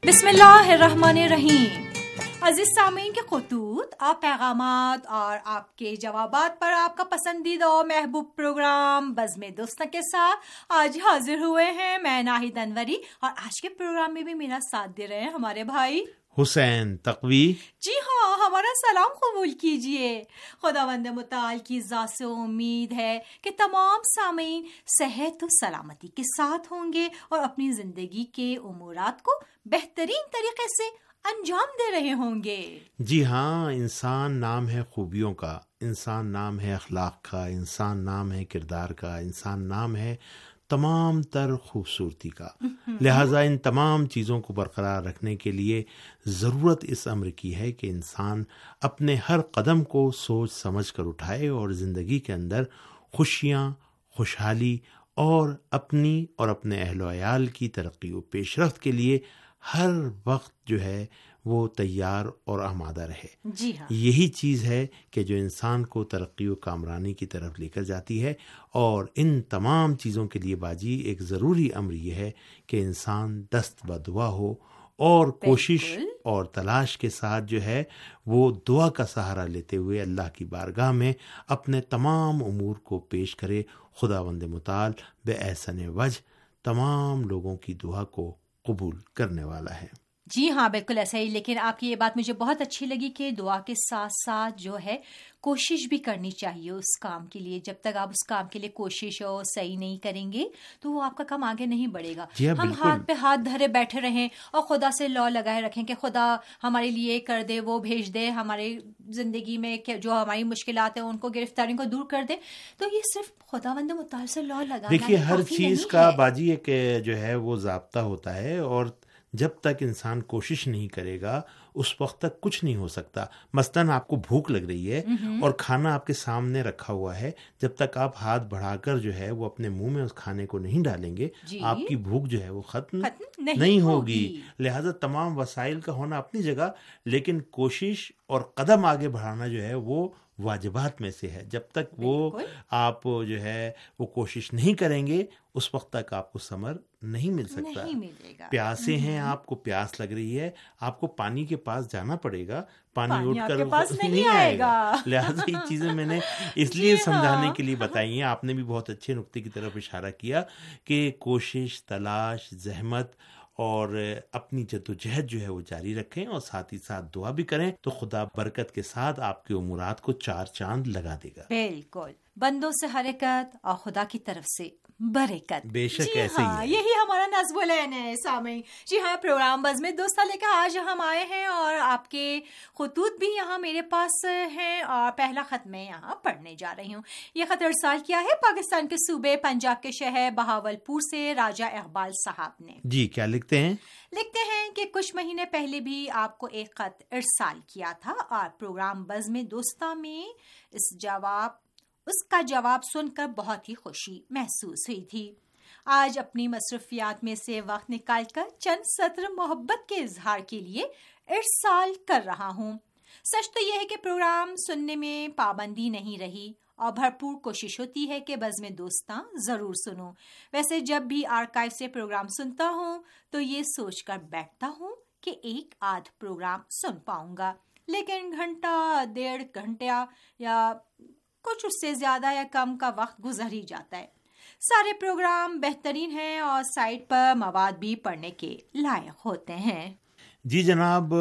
بسم اللہ الرحمن الرحیم. عزیز سامعین کے خطوط، آپ پیغامات اور آپ کے جوابات پر آپ کا پسندیدہ اور محبوب پروگرام بزم دوستاں کے ساتھ آج حاضر ہوئے ہیں. میں ناہید انوری، اور آج کے پروگرام میں بھی میرا ساتھ دے رہے ہیں ہمارے بھائی حسین تقوی. جی ہاں، ہمارا سلام قبول کیجئے. خداوند متعال کی ذات سے امید ہے کہ تمام سامعین صحت و سلامتی کے ساتھ ہوں گے اور اپنی زندگی کے امورات کو بہترین طریقے سے انجام دے رہے ہوں گے. جی ہاں، انسان نام ہے خوبیوں کا، انسان نام ہے اخلاق کا، انسان نام ہے کردار کا، انسان نام ہے تمام تر خوبصورتی کا. لہٰذا ان تمام چیزوں کو برقرار رکھنے کے لیے ضرورت اس امر کی ہے کہ انسان اپنے ہر قدم کو سوچ سمجھ کر اٹھائے اور زندگی کے اندر خوشیاں، خوشحالی اور اپنی اور اپنے اہل و عیال کی ترقی و پیش رفت کے لیے ہر وقت جو ہے وہ تیار اور آمادہ رہے. جی ہاں، یہی چیز ہے کہ جو انسان کو ترقی و کامرانی کی طرف لے کر جاتی ہے. اور ان تمام چیزوں کے لیے باجی ایک ضروری امر یہ ہے کہ انسان دست بدعا ہو اور کوشش اور تلاش کے ساتھ جو ہے وہ دعا کا سہارا لیتے ہوئے اللہ کی بارگاہ میں اپنے تمام امور کو پیش کرے. خداوند متعال بے احسن وجہ تمام لوگوں کی دعا کو قبول کرنے والا ہے. جی ہاں، بالکل ایسا ہی. لیکن آپ کی یہ بات مجھے بہت اچھی لگی کہ دعا کے ساتھ ساتھ جو ہے کوشش بھی کرنی چاہیے اس کام کے لیے. جب تک آپ اس کام کے لیے کوشش اور صحیح نہیں کریں گے تو وہ آپ کا کام آگے نہیں بڑھے گا. جی ہم ہاتھ پہ ہاتھ دھرے بیٹھے رہیں اور خدا سے لو لگائے رکھیں کہ خدا ہمارے لیے کر دے، وہ بھیج دے، ہمارے زندگی میں جو ہماری مشکلات ہیں ان کو، گرفتاریوں کو دور کر دے، تو یہ صرف خداوند متعال سے لو لگانا دیکھیے ہر کافی چیز نہیں کا ہے. باجی ایک جو ہے وہ ضابطہ ہوتا ہے، اور جب تک انسان کوشش نہیں کرے گا اس وقت تک کچھ نہیں ہو سکتا. مثلاً آپ کو بھوک لگ رہی ہے اور کھانا آپ کے سامنے رکھا ہوا ہے، جب تک آپ ہاتھ بڑھا کر جو ہے وہ اپنے منہ میں اس کھانے کو نہیں ڈالیں گے جی آپ کی بھوک جو ہے وہ ختم ختم نہیں, نہیں ہوگی. ہوگی. لہذا تمام وسائل کا ہونا اپنی جگہ، لیکن کوشش اور قدم آگے بڑھانا جو ہے وہ واجبات میں سے ہے. جب تک وہ آپ جو ہے وہ کوشش نہیں کریں گے اس وقت تک آپ کو ثمر نہیں مل سکتا. نہیں ملے گا. پیاسے ہیں، آپ کو پیاس لگ رہی ہے، آپ کو پانی کے پاس جانا پڑے گا، پانی پانی اٹھ آپ کر کے پاس نہیں نہیں آئے آئے گا. گا. لہٰذا یہ چیزیں میں نے اس لیے سمجھانے کے لیے بتائی ہیں. آپ نے بھی بہت اچھے نقطے کی طرف اشارہ کیا کہ کوشش، تلاش، زحمت اور اپنی جدوجہد جو ہے وہ جاری رکھیں اور ساتھ ہی ساتھ دعا بھی کریں تو خدا برکت کے ساتھ آپ کے امورات کو چار چاند لگا دے گا. بالکل، بندوں سے حرکت اور خدا کی طرف سے برکت. بے شک جی ایسے ہاں، ہی ہے. یہی ہمارا نصب العین ہے سامعین. جی ہاں، پروگرام بزم دوستاں لے کر آج ہم آئے ہیں اور آپ کے خطوط بھی یہاں میرے پاس ہیں، اور پہلا خط میں یہاں پڑھنے جا رہی ہوں. یہ خط ارسال کیا ہے پاکستان کے صوبے پنجاب کے شہر بہاول پور سے راجہ اقبال صاحب نے. جی کیا لکھتے ہیں؟ لکھتے ہیں کہ کچھ مہینے پہلے بھی آپ کو ایک خط ارسال کیا تھا اور پروگرام بزم دوستاں میں اس جواب اس کا جواب سن کر بہت ہی خوشی محسوس ہوئی تھی. آج اپنی مصروفیات میں سے وقت نکال کر چند سطر محبت کے اظہار کے لیے ارسال کر رہا ہوں. سچ تو یہ ہے کہ پروگرام سننے میں پابندی نہیں رہی اور بھرپور کوشش ہوتی ہے کہ بزم دوستاں ضرور سنوں. ویسے جب بھی آرکائیو سے پروگرام سنتا ہوں تو یہ سوچ کر بیٹھتا ہوں کہ ایک آدھ پروگرام سن پاؤں گا، لیکن گھنٹہ ڈیڑھ گھنٹہ یا کچھ اس سے زیادہ یا کم کا وقت گزر ہی جاتا ہے. سارے پروگرام بہترین ہیں اور سائٹ پر مواد بھی پڑھنے کے لائق ہوتے ہیں. جی جناب،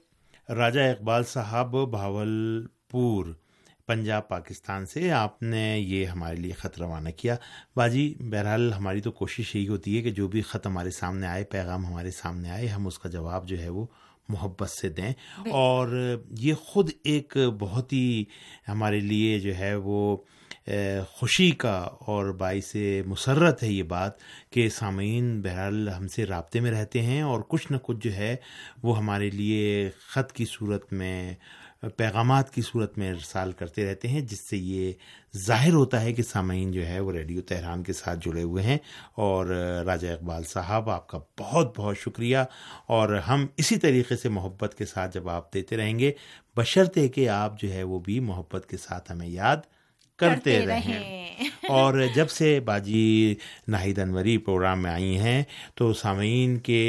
راجہ اقبال صاحب بہاول پور پنجاب پاکستان سے آپ نے یہ ہمارے لیے خط روانہ کیا. باجی بہرحال ہماری تو کوشش یہی ہوتی ہے کہ جو بھی خط ہمارے سامنے آئے، پیغام ہمارے سامنے آئے، ہم اس کا جواب جو ہے وہ محبت سے دیں. اور یہ خود ایک بہت ہی ہمارے لیے جو ہے وہ خوشی کا اور باعث مسرت ہے یہ بات کہ سامعین بہرحال ہم سے رابطے میں رہتے ہیں اور کچھ نہ کچھ جو ہے وہ ہمارے لیے خط کی صورت میں، پیغامات کی صورت میں ارسال کرتے رہتے ہیں، جس سے یہ ظاہر ہوتا ہے کہ سامعین جو ہے وہ ریڈیو تہران کے ساتھ جڑے ہوئے ہیں. اور راجہ اقبال صاحب آپ کا بہت بہت شکریہ، اور ہم اسی طریقے سے محبت کے ساتھ جواب دیتے رہیں گے، بشرطے کہ آپ جو ہے وہ بھی محبت کے ساتھ ہمیں یاد کرتے رہیں۔ اور جب سے باجی ناہید انوری پروگرام میں آئی ہیں تو سامعین کے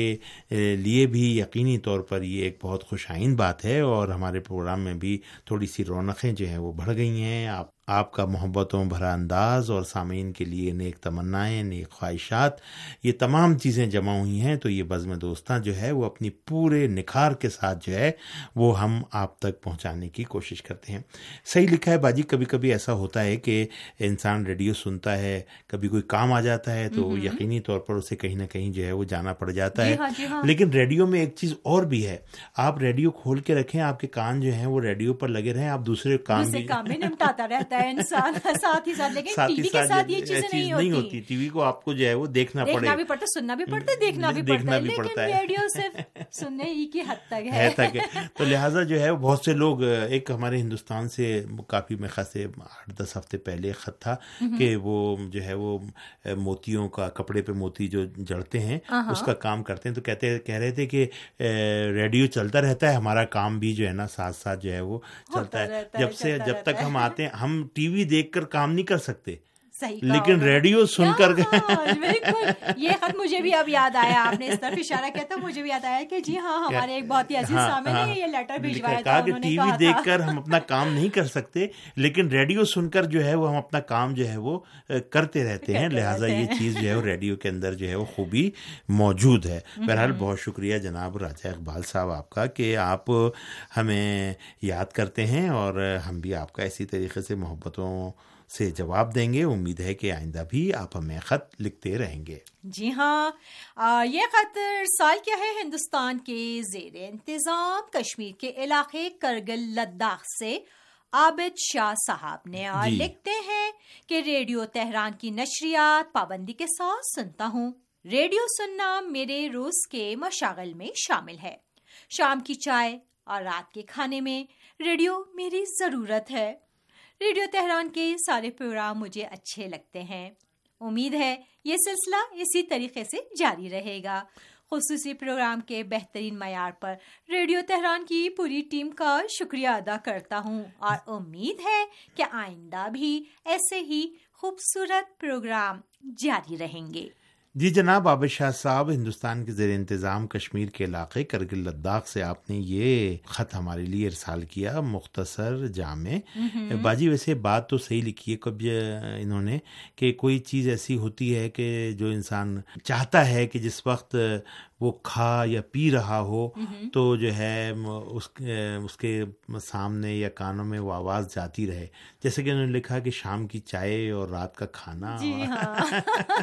لیے بھی یقینی طور پر یہ ایک بہت خوش آئند بات ہے، اور ہمارے پروگرام میں بھی تھوڑی سی رونقیں جو ہیں وہ بڑھ گئی ہیں۔ آپ آپ کا محبتوں بھرا انداز اور سامعین کے لیے نیک تمنائیں، نیک خواہشات، یہ تمام چیزیں جمع ہوئی ہیں، تو یہ بزم دوستاں جو ہے وہ اپنی پورے نکھار کے ساتھ جو ہے وہ ہم آپ تک پہنچانے کی کوشش کرتے ہیں۔ صحیح لکھا ہے باجی، کبھی کبھی ایسا ہوتا ہے کہ انسان ریڈیو سنتا ہے، کبھی کوئی کام آ جاتا ہے تو یقینی طور پر اسے کہیں نہ کہیں جو ہے وہ جانا پڑ جاتا ہے۔ لیکن ریڈیو میں ایک چیز اور بھی ہے، آپ ریڈیو کھول کے رکھیں، آپ کے کان جو ہیں وہ ریڈیو پر لگے رہیں، آپ دوسرے کام بھی نمٹاتا رہتا ہے انسان ساتھ ہی ساتھ، لیکن ٹی وی کے ساتھ یہ چیزیں نہیں ہوتی۔ ٹی وی کو آپ کو جو ہے وہ دیکھنا پڑے، دیکھنا بھی پڑتا، سننا بھی پڑتا ہے، دیکھنا بھی پڑتا ہے، لیکن ریڈیو صرف سننے ہی کی حد تک ہے تک ہے۔ تو لہٰذا جو ہے بہت سے لوگ، ایک ہمارے ہندوستان سے کافی میں خاصے آٹھ دس ہفتے پہلے خط تھا کہ وہ جو ہے وہ موتیوں کا، کپڑے پہ موتی جو جڑتے ہیں اس کا کام کرتے ہیں، تو کہتے کہہ رہے تھے کہ ریڈیو چلتا رہتا ہے، ہمارا کام بھی جو ہے نا ساتھ ساتھ جو ہے وہ چلتا ہے۔ جب سے جب تک ہم آتے ہیں، ہم ٹی وی دیکھ کر کام نہیں کر سکتے، لیکن ریڈیو سن کر بالکل۔ یہ خط مجھے بھی اب یاد آیا، آپ نے اس طرف اشارہ کیا تو مجھے بھی یاد آیا کہ جی ہاں ہمارے ایک بہت ہی عزیز سامع نے یہ لیٹر بھیجوایا تھا، کہ ٹی وی دیکھ کر ہم اپنا کام نہیں کر سکتے، لیکن ریڈیو سن کر جو ہے وہ ہم اپنا کام جو ہے وہ کرتے رہتے ہیں۔ لہٰذا یہ چیز جو ہے وہ ریڈیو کے اندر جو ہے وہ خوبی موجود ہے۔ بہرحال بہت شکریہ جناب راجہ اقبال صاحب آپ کا کہ آپ ہمیں یاد کرتے ہیں، اور ہم بھی آپ کا اسی طریقے سے محبتوں سے جواب دیں گے۔ امید ہے کہ آئندہ بھی آپ ہمیں خط لکھتے رہیں گے۔ جی ہاں، یہ خط ارسال کیا ہے ہندوستان کے زیر انتظام کشمیر کے علاقے کرگل لداخ سے عابد شاہ صاحب نے، اور لکھتے ہیں کہ ریڈیو تہران کی نشریات پابندی کے ساتھ سنتا ہوں۔ ریڈیو سننا میرے روز کے مشاغل میں شامل ہے۔ شام کی چائے اور رات کے کھانے میں ریڈیو میری ضرورت ہے۔ ریڈیو تہران کے سارے پروگرام مجھے اچھے لگتے ہیں۔ امید ہے یہ سلسلہ اسی طریقے سے جاری رہے گا۔ خصوصی پروگرام کے بہترین معیار پر ریڈیو تہران کی پوری ٹیم کا شکریہ ادا کرتا ہوں، اور امید ہے کہ آئندہ بھی ایسے ہی خوبصورت پروگرام جاری رہیں گے۔ جی جناب عابد شاہ صاحب، ہندوستان کے زیر انتظام کشمیر کے علاقے کرگل لداخ سے آپ نے یہ خط ہمارے لیے ارسال کیا، مختصر جامع۔ باجی ویسے بات تو صحیح لکھی ہے کبھی انہوں نے کہ کوئی چیز ایسی ہوتی ہے کہ جو انسان چاہتا ہے کہ جس وقت وہ کھا یا پی رہا ہو تو جو ہے اس اس کے سامنے یا کانوں میں وہ آواز جاتی رہے، جیسے کہ انہوں نے لکھا کہ شام کی چائے اور رات کا کھانا۔ جی ہاں،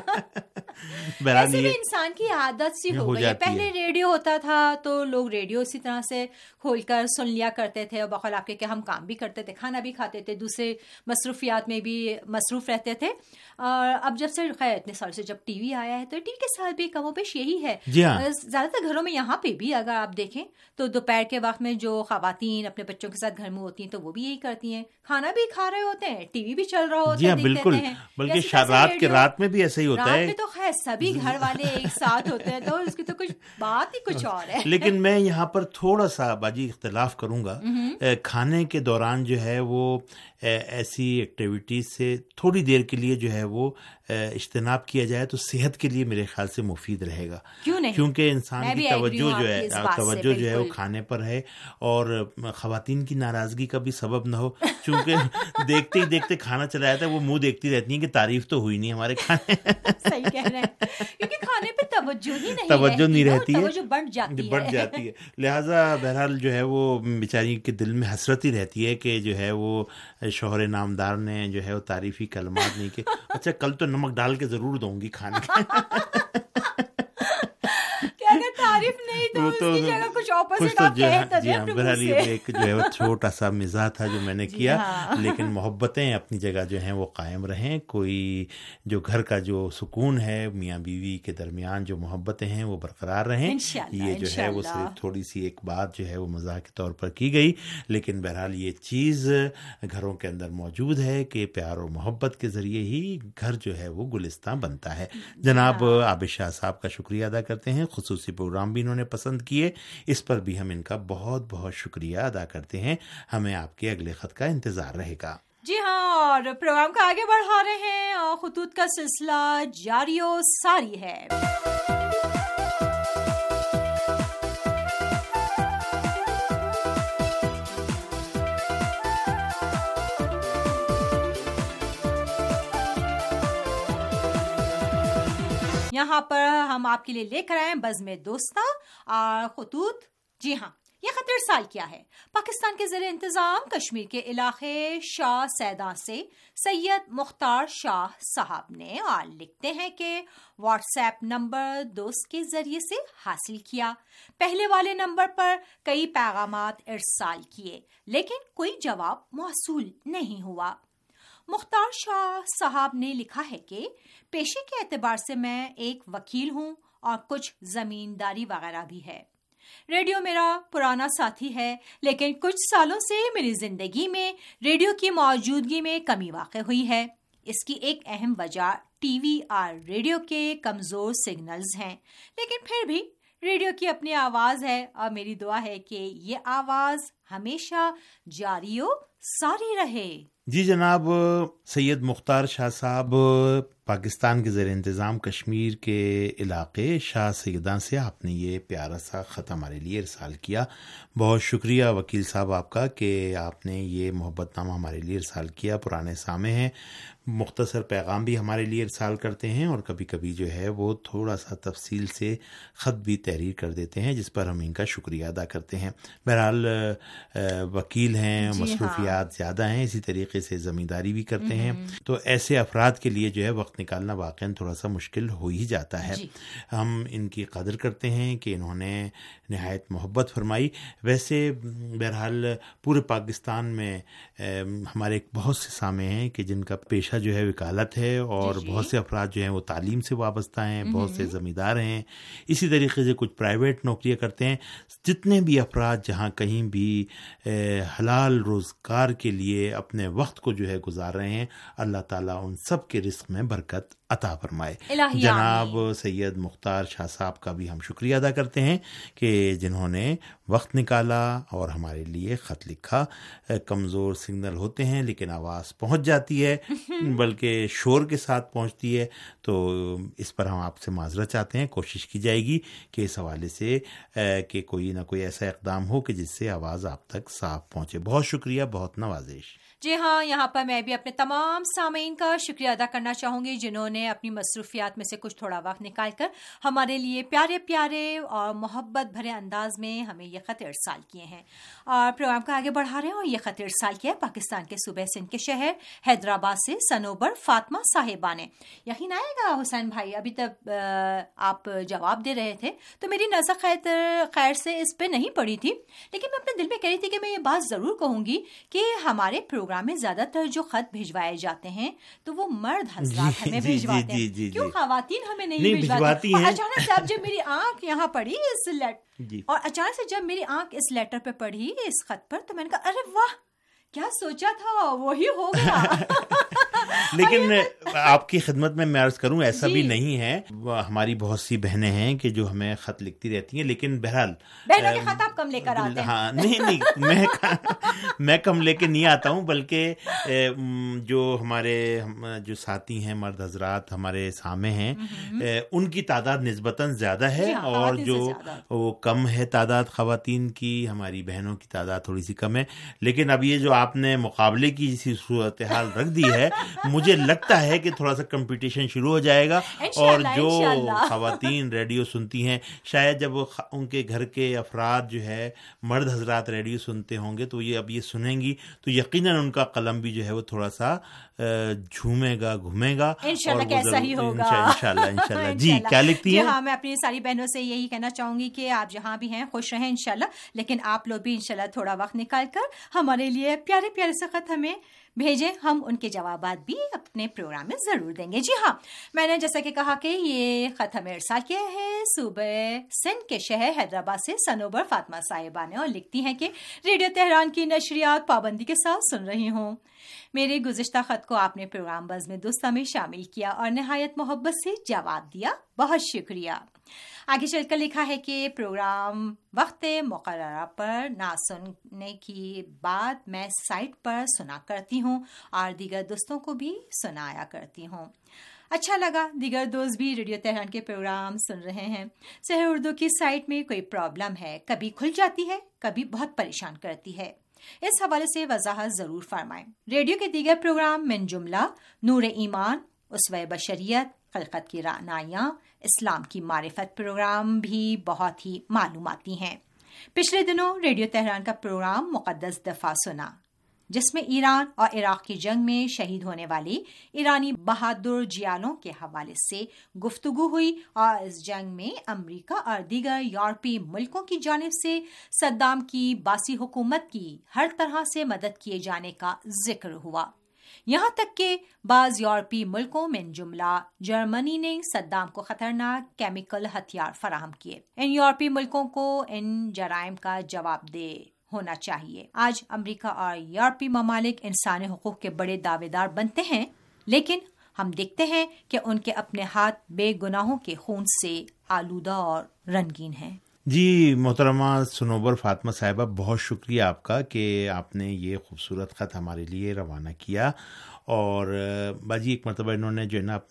ویسے بھی انسان کی عادت سی ہو گئی ہے۔ پہلے ریڈیو ہوتا تھا تو لوگ ریڈیو اسی طرح سے کھول کر سن لیا کرتے تھے، اور بخلاف کے کہ ہم کام بھی کرتے تھے، کھانا بھی کھاتے تھے، دوسرے مصروفیات میں بھی مصروف رہتے تھے۔ اور اب جب سے خیر اتنے سال سے جب ٹی وی آیا ہے تو ٹی وی کے ساتھ بھی کم و بیش یہی ہے۔ جی ہاں، زیادہ تر گھروں میں یہاں پہ بھی اگر آپ دیکھیں تو دوپہر کے وقت میں جو خواتین اپنے بچوں کے ساتھ گھر میں ہوتی ہیں تو وہ بھی یہی کرتی ہیں، کھانا بھی کھا رہے ہوتے ہیں، ٹی وی بھی چل رہا ہوتا ہے۔ جی ہاں بالکل، بلکہ رات کے رات میں بھی ایسا ہی ہوتا ہے۔ رات میں تو خیر سبھی گھر والے ایک ساتھ ہوتے ہیں تو اس کی تو کچھ بات ہی کچھ اور ہے۔ لیکن میں یہاں پر تھوڑا سا باجی اختلاف کروں گا، کھانے کے دوران جو ہے وہ ایسی ایکٹیویٹیز سے تھوڑی دیر کے لیے جو ہے وہ اجتناب کیا جائے تو صحت کے لیے میرے خیال سے مفید رہے گا، کیوں نہیں؟ کیونکہ انسان کی توجہ جو ہے توجہ جو ہے وہ کھانے پر ہے، اور خواتین کی ناراضگی کا بھی سبب نہ ہو، چونکہ دیکھتے ہی دیکھتے کھانا چلا جاتا ہے، وہ منہ دیکھتی رہتی ہیں کہ تعریف تو ہوئی نہیں ہمارے کھانے۔ صحیح کہہ رہے ہیں، کیونکہ کھانے پہ توجہ ہی نہیں توجہ نہیں رہتی ہے، توجہ بڑھ جاتی ہے بڑھ جاتی ہے لہٰذا بہرحال جو ہے وہ بیچاری کے دل میں حسرت ہی رہتی ہے کہ جو ہے وہ شوہر نامدار نے جو ہے وہ تعریفی کلمات نہیں کہ اچھا کل تو نمک ڈال کے ضرور دوں گی کھانے کا، تعریف نہیں تو اس کی جگہ کچھ اپوزٹ آپ کہتے جی ہاں بہرحال یہ ایک جو ہے وہ چھوٹا سا مزاح تھا جو میں نے کیا، لیکن محبتیں اپنی جگہ جو ہیں وہ قائم رہیں، کوئی جو گھر کا جو سکون ہے میاں بیوی کے درمیان جو محبتیں ہیں وہ برقرار رہیں، یہ جو ہے وہ صرف تھوڑی سی ایک بات جو ہے وہ مزاح کے طور پر کی گئی، لیکن بہرحال یہ چیز گھروں کے اندر موجود ہے کہ پیار اور محبت کے ذریعے ہی گھر جو ہے وہ گلستان بنتا ہے۔ جناب عابد شاہ صاحب کا شکریہ ادا کرتے ہیں، خصوصی پروگرام بھی انہوں نے پسند کیے، اس پر بھی ہم ان کا بہت بہت شکریہ ادا کرتے ہیں۔ ہمیں آپ کے اگلے خط کا انتظار رہے گا۔ جی ہاں، اور پروگرام کو آگے بڑھا رہے ہیں اور خطوط کا سلسلہ جاری و ساری ہے۔ یہاں پر ہم آپ کے لیے لے کر آئے ہیں بزم دوستہ اور خطوط۔ جی ہاں، یہ خط ارسال کیا ہے پاکستان کے زیر انتظام کشمیر کے علاقے شاہ سیدان سے سید مختار شاہ صاحب نے، اور لکھتے ہیں کہ واٹس ایپ نمبر دوست کے ذریعے سے حاصل کیا۔ پہلے والے نمبر پر کئی پیغامات ارسال کیے لیکن کوئی جواب موصول نہیں ہوا۔ مختار شاہ صاحب نے لکھا ہے کہ پیشے کے اعتبار سے میں ایک وکیل ہوں اور کچھ زمینداری وغیرہ بھی ہے۔ ریڈیو میرا پرانا ساتھی ہے، لیکن کچھ سالوں سے میری زندگی میں ریڈیو کی موجودگی میں کمی واقع ہوئی ہے۔ اس کی ایک اہم وجہ ٹی وی اور ریڈیو کے کمزور سگنلز ہیں، لیکن پھر بھی ریڈیو کی اپنی آواز ہے اور میری دعا ہے کہ یہ آواز ہمیشہ جاری و ساری رہے۔ جی جناب، سید مختار شاہ صاحب پاکستان کے زیر انتظام کشمیر کے علاقے شاہ سیدان سے آپ نے یہ پیارا سا خط ہمارے لیے ارسال کیا۔ بہت شکریہ وکیل صاحب آپ کا کہ آپ نے یہ محبت نامہ ہمارے لیے ارسال کیا۔ پرانے سامع ہیں، مختصر پیغام بھی ہمارے لیے ارسال کرتے ہیں اور کبھی کبھی جو ہے وہ تھوڑا سا تفصیل سے خط بھی تحریر کر دیتے ہیں، جس پر ہم ان کا شکریہ ادا کرتے ہیں۔ بہرحال وکیل ہیں، جی مصروفیات ہاں۔ زیادہ ہیں، اسی طریقے سے زمینداری بھی کرتے ہیں، تو ایسے افراد کے لیے جو ہے وقت نکالنا واقعاً تھوڑا سا مشکل ہو ہی جاتا ہے۔ جی۔ ہم ان کی قدر کرتے ہیں کہ انہوں نے نہایت محبت فرمائی۔ ویسے بہرحال پورے پاکستان میں ہمارے بہت سے سامع ہیں کہ جن کا پیشہ جو ہے وکالت ہے، اور جی جی۔ بہت سے افراد جو ہیں وہ تعلیم سے وابستہ ہیں، بہت سے زمیندار ہیں، اسی طریقے سے کچھ پرائیویٹ نوکریاں کرتے ہیں۔ جتنے بھی افراد جہاں کہیں بھی حلال روزگار کے لیے اپنے وقت کو جو ہے گزار رہے ہیں، اللہ تعالیٰ ان سب کے رزق میں برکت عطا فرمائے۔ جناب سید مختار شاہ صاحب کا بھی ہم شکریہ ادا کرتے ہیں کہ جنہوں نے وقت نکالا اور ہمارے لیے خط لکھا۔ کمزور سگنل ہوتے ہیں لیکن آواز پہنچ جاتی ہے، بلکہ شور کے ساتھ پہنچتی ہے، تو اس پر ہم آپ سے معذرت چاہتے ہیں۔ کوشش کی جائے گی کہ اس حوالے سے کہ کوئی نہ کوئی ایسا اقدام ہو کہ جس سے آواز آپ تک صاف پہنچے۔ بہت شکریہ، بہت نوازش۔ جی ہاں، یہاں پر میں بھی اپنے تمام سامعین کا شکریہ ادا کرنا چاہوں گی جنہوں نے اپنی مصروفیات میں سے کچھ تھوڑا وقت نکال کر ہمارے لیے پیارے پیارے اور محبت بھرے انداز میں ہمیں یہ خط ارسال کیے ہیں اور پروگرام کو آگے بڑھا رہے ہیں۔ اور یہ خط ارسال کیا ہے پاکستان کے صوبہ سندھ کے شہر حیدرآباد سے سنوبر فاطمہ صاحبہ نے۔ یقین آئے گا حسین بھائی، ابھی تک آپ جواب دے رہے تھے تو میری نظر خیر خیر سے اس پہ نہیں پڑی تھی، لیکن میں اپنے دل میں کہہ رہی تھی کہ میں یہ بات ضرور کہوں گی کہ ہمارے پروگرام میں زیادہ تر جو خط بھیجوائے جاتے ہیں تو وہ مرد حضرات ہمیں بھیجواتے ہیں، کیوں خواتین ہمیں نہیں بھیجواتی ہیں؟ اچانک سے اب جب میری آنکھ یہاں پڑی اس لیٹر اور اچانک سے جب میری آنکھ اس لیٹر پہ پڑھی، اس خط پر، تو میں نے کہا ارے واہ، کیا سوچا تھا وہی ہو گیا۔ لیکن آپ کی خدمت میں میں عرض کروں، ایسا بھی نہیں ہے، ہماری بہت سی بہنیں ہیں کہ جو ہمیں خط لکھتی رہتی ہیں، لیکن بہرحال بہنوں کے خط آپ کم لے کر آتے ہیں۔ ہاں نہیں نہیں میں میں کم لے کے نہیں آتا ہوں، بلکہ جو ہمارے جو ساتھی ہیں مرد حضرات ہمارے سامنے ہیں، ان کی تعداد نسبتاً زیادہ ہے، اور جو وہ کم ہے تعداد خواتین کی، ہماری بہنوں کی تعداد تھوڑی سی کم ہے۔ لیکن اب یہ جو آپ نے مقابلے کی جیسی صورتحال رکھ دی ہے، مجھے لگتا ہے کہ تھوڑا سا کمپٹیشن شروع ہو جائے گا، اور جو خواتین ریڈیو سنتی ہیں، شاید جب ان کے گھر کے افراد جو ہے مرد حضرات ریڈیو سنتے ہوں گے تو یہ اب یہ سنیں گی تو یقیناً ان کا قلم بھی جو ہے وہ تھوڑا سا جھومے گا، گھومے گا، انشاءاللہ کیسا ہی ہوگا، انشاءاللہ انشاءاللہ۔ جی کیا لکھتی ہیں؟ جی ہاں، میں اپنی ساری بہنوں سے یہی کہنا چاہوں گی کہ آپ جہاں بھی ہیں خوش رہیں انشاءاللہ، لیکن آپ لوگ بھی انشاءاللہ تھوڑا وقت نکال کر ہمارے لیے پیارے پیارے سے خط ہمیں بھیجیں، ہم ان کے جوابات بھی اپنے پروگرام میں ضرور دیں گے۔ جی ہاں، میں نے جیسا کہ کہا کہ یہ خط ہمیں ارسال کیا ہے صوبہ سندھ کے شہر حیدرآباد سے سنوبر فاطمہ صاحبہ نے، اور لکھتی ہیں کہ ریڈیو تہران کی نشریات پابندی کے ساتھ سن رہی ہوں۔ میرے گزشتہ خط کو آپ نے پروگرام بز میں دوستہ میں شامل کیا اور نہایت محبت سے جواب دیا، بہت شکریہ۔ آگے چل کر لکھا ہے کہ پروگرام وقت مقررہ پر نہ سننے کی بعد میں سائٹ پر سنا کرتی ہوں اور دیگر دوستوں کو بھی سنایا کرتی ہوں۔ اچھا لگا دیگر دوست بھی ریڈیو تہران کے پروگرام سن رہے ہیں۔ سحر اردو کی سائٹ میں کوئی پرابلم ہے، کبھی کھل جاتی ہے، کبھی بہت پریشان کرتی ہے، اس حوالے سے وضاحت ضرور فرمائیں۔ ریڈیو کے دیگر پروگرام من جملہ نور ایمان، اسوہ بشریت، خلقت کی رعنائیاں، اسلام کی معرفت پروگرام بھی بہت ہی معلوماتی ہیں۔ پچھلے دنوں ریڈیو تہران کا پروگرام مقدس دفاع سنا، جس میں ایران اور عراق کی جنگ میں شہید ہونے والی ایرانی بہادر جیالوں کے حوالے سے گفتگو ہوئی اور اس جنگ میں امریکہ اور دیگر یورپی ملکوں کی جانب سے صدام کی باسی حکومت کی ہر طرح سے مدد کیے جانے کا ذکر ہوا، یہاں تک کہ بعض یورپی ملکوں میں جملہ جرمنی نے صدام کو خطرناک کیمیکل ہتھیار فراہم کیے۔ ان یورپی ملکوں کو ان جرائم کا جواب دہ ہونا چاہیے۔ آج امریکہ اور یورپی ممالک انسانی حقوق کے بڑے دعوے دار بنتے ہیں، لیکن ہم دیکھتے ہیں کہ ان کے اپنے ہاتھ بے گناہوں کے خون سے آلودہ اور رنگین ہیں۔ جی محترمہ سنوبر فاطمہ صاحبہ، بہت شکریہ آپ کا کہ آپ نے یہ خوبصورت خط ہمارے لیے روانہ کیا، اور باجی ایک مرتبہ انہوں نے جو ہے نا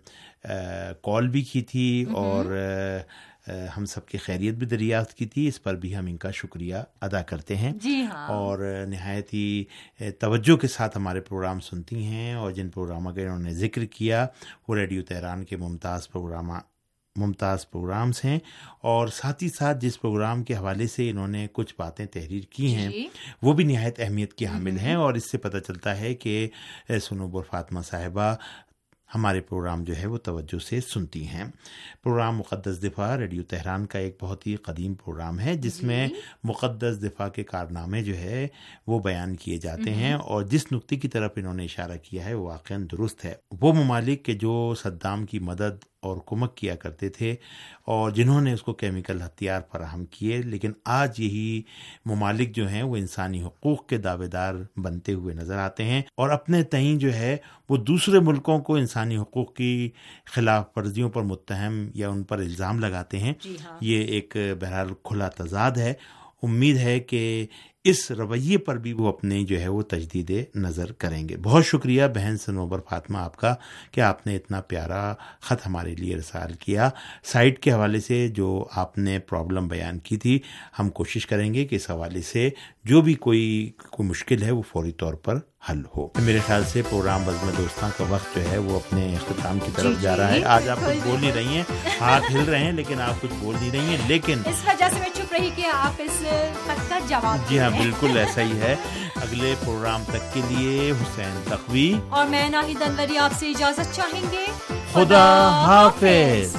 کال بھی کی تھی اور ہم سب کی خیریت بھی دریافت کی تھی، اس پر بھی ہم ان کا شکریہ ادا کرتے ہیں۔ جی ہاں، اور نہایت ہی توجہ کے ساتھ ہمارے پروگرام سنتی ہیں، اور جن پروگراموں کا انہوں نے ذکر کیا وہ ریڈیو تہران کے ممتاز پروگرام ممتاز پروگرامز ہیں، اور ساتھ ہی ساتھ جس پروگرام کے حوالے سے انہوں نے کچھ باتیں تحریر کی ہیں وہ بھی نہایت اہمیت کی حامل ہیں، اور اس سے پتہ چلتا ہے کہ سنوبر فاطمہ صاحبہ ہمارے پروگرام جو ہے وہ توجہ سے سنتی ہیں۔ پروگرام مقدس دفاع ریڈیو تہران کا ایک بہت ہی قدیم پروگرام ہے، جس میں مقدس دفاع کے کارنامے جو ہے وہ بیان کیے جاتے ہیں، اور جس نقطے کی طرف انہوں نے اشارہ کیا ہے وہ واقعاً درست ہے۔ وہ ممالک کے جو صدام کی مدد اور کمک کیا کرتے تھے اور جنہوں نے اس کو کیمیکل ہتھیار فراہم کیے، لیکن آج یہی ممالک جو ہیں وہ انسانی حقوق کے دعوے دار بنتے ہوئے نظر آتے ہیں، اور اپنے تئیں جو ہے وہ دوسرے ملکوں کو انسانی حقوق کی خلاف ورزیوں پر متہم یا ان پر الزام لگاتے ہیں۔ جی ہاں، یہ ایک بہرحال کھلا تضاد ہے۔ امید ہے کہ اس رویے پر بھی وہ اپنے جو ہے وہ تجدید نظر کریں گے۔ بہت شکریہ بہن سنوبر فاطمہ آپ کا کہ آپ نے اتنا پیارا خط ہمارے لیے ارسال کیا۔ سائٹ کے حوالے سے جو آپ نے پرابلم بیان کی تھی، ہم کوشش کریں گے کہ اس حوالے سے جو بھی کوئی کوئی مشکل ہے وہ فوری طور پر حل ہو۔ میرے خیال سے پروگرام بزم دوستاں کا وقت جو ہے وہ اپنے اختتام کی طرف جا رہا ہے۔ آج آپ کچھ بول نہیں رہی ہیں، ہاتھ ہل رہے ہیں لیکن آپ کچھ بول نہیں رہی ہیں، لیکن اس وجہ سے میں چپ رہی کہ آپ اس خط کا جواب۔ جی ہاں بالکل ایسا ہی ہے۔ اگلے پروگرام تک کے لیے حسین تقوی اور میں ناہید انوری آپ سے اجازت چاہیں گے۔ خدا حافظ۔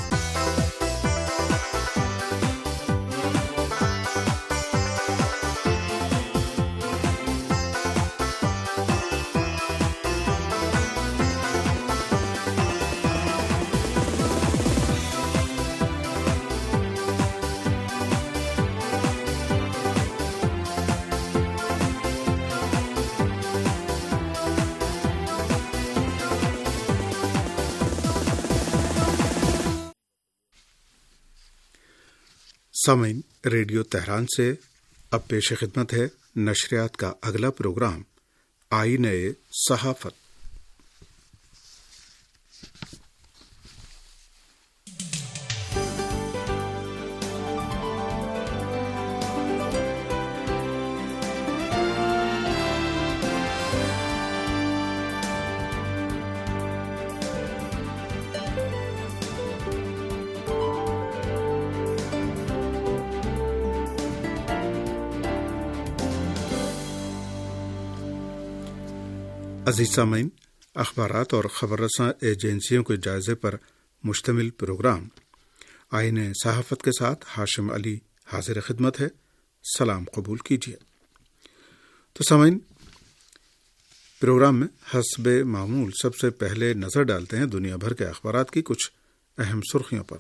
سامعین، ریڈیو تہران سے اب پیش خدمت ہے نشریات کا اگلا پروگرام آئینہ صحافت۔ عزیز سامعین، اخبارات اور خبر رساں ایجنسیوں کے جائزے پر مشتمل پروگرام آئینہ صحافت کے ساتھ ہاشم علی حاضر خدمت ہے۔ سلام قبول کیجیے۔ تو سامعین، پروگرام میں حسب معمول سب سے پہلے نظر ڈالتے ہیں دنیا بھر کے اخبارات کی کچھ اہم سرخیوں پر۔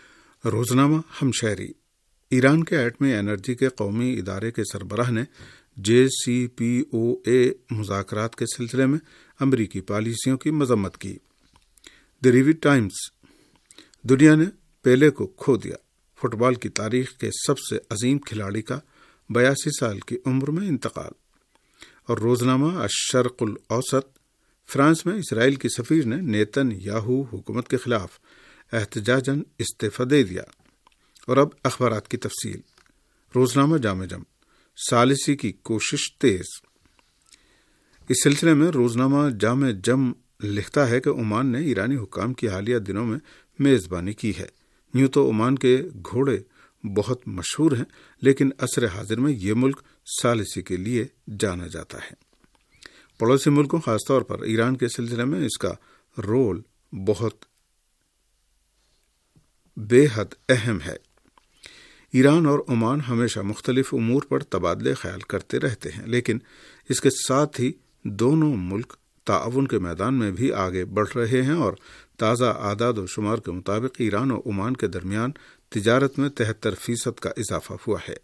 روزنامہ ہمشہری: ایران کے ایٹمی انرجی کے قومی ادارے کے سربراہ نے جے سی پی او اے مذاکرات کے سلسلے میں امریکی پالیسیوں کی مذمت کی۔ دی ریوی ٹائمز، دنیا نے پیلے کو کھو دیا، فٹ بال کی تاریخ کے سب سے عظیم کھلاڑی کا بیاسی سال کی عمر میں انتقال۔ اور روزنامہ الشرق الاوسط، فرانس میں اسرائیل کی سفیر نے نیتن یاہو حکومت کے خلاف احتجاجاً استعفی دے دیا۔ اور اب اخبارات کی تفصیل۔ روزنامہ جامع جم، ثالثی کی کوشش تیز۔ اس سلسلے میں روزنامہ جامع جم لکھتا ہے کہ عمان نے ایرانی حکام کی حالیہ دنوں میں میزبانی کی ہے۔ یوں تو عمان کے گھوڑے بہت مشہور ہیں، لیکن عصر حاضر میں یہ ملک ثالثی کے لیے جانا جاتا ہے۔ پڑوسی ملکوں، خاص طور پر ایران کے سلسلے میں اس کا رول بہت بے حد اہم ہے۔ ایران اور عمان ہمیشہ مختلف امور پر تبادلے خیال کرتے رہتے ہیں، لیکن اس کے ساتھ ہی دونوں ملک تعاون کے میدان میں بھی آگے بڑھ رہے ہیں، اور تازہ اعداد و شمار کے مطابق ایران اور عمان کے درمیان تجارت میں تہتر فیصد کا اضافہ ہوا ہے۔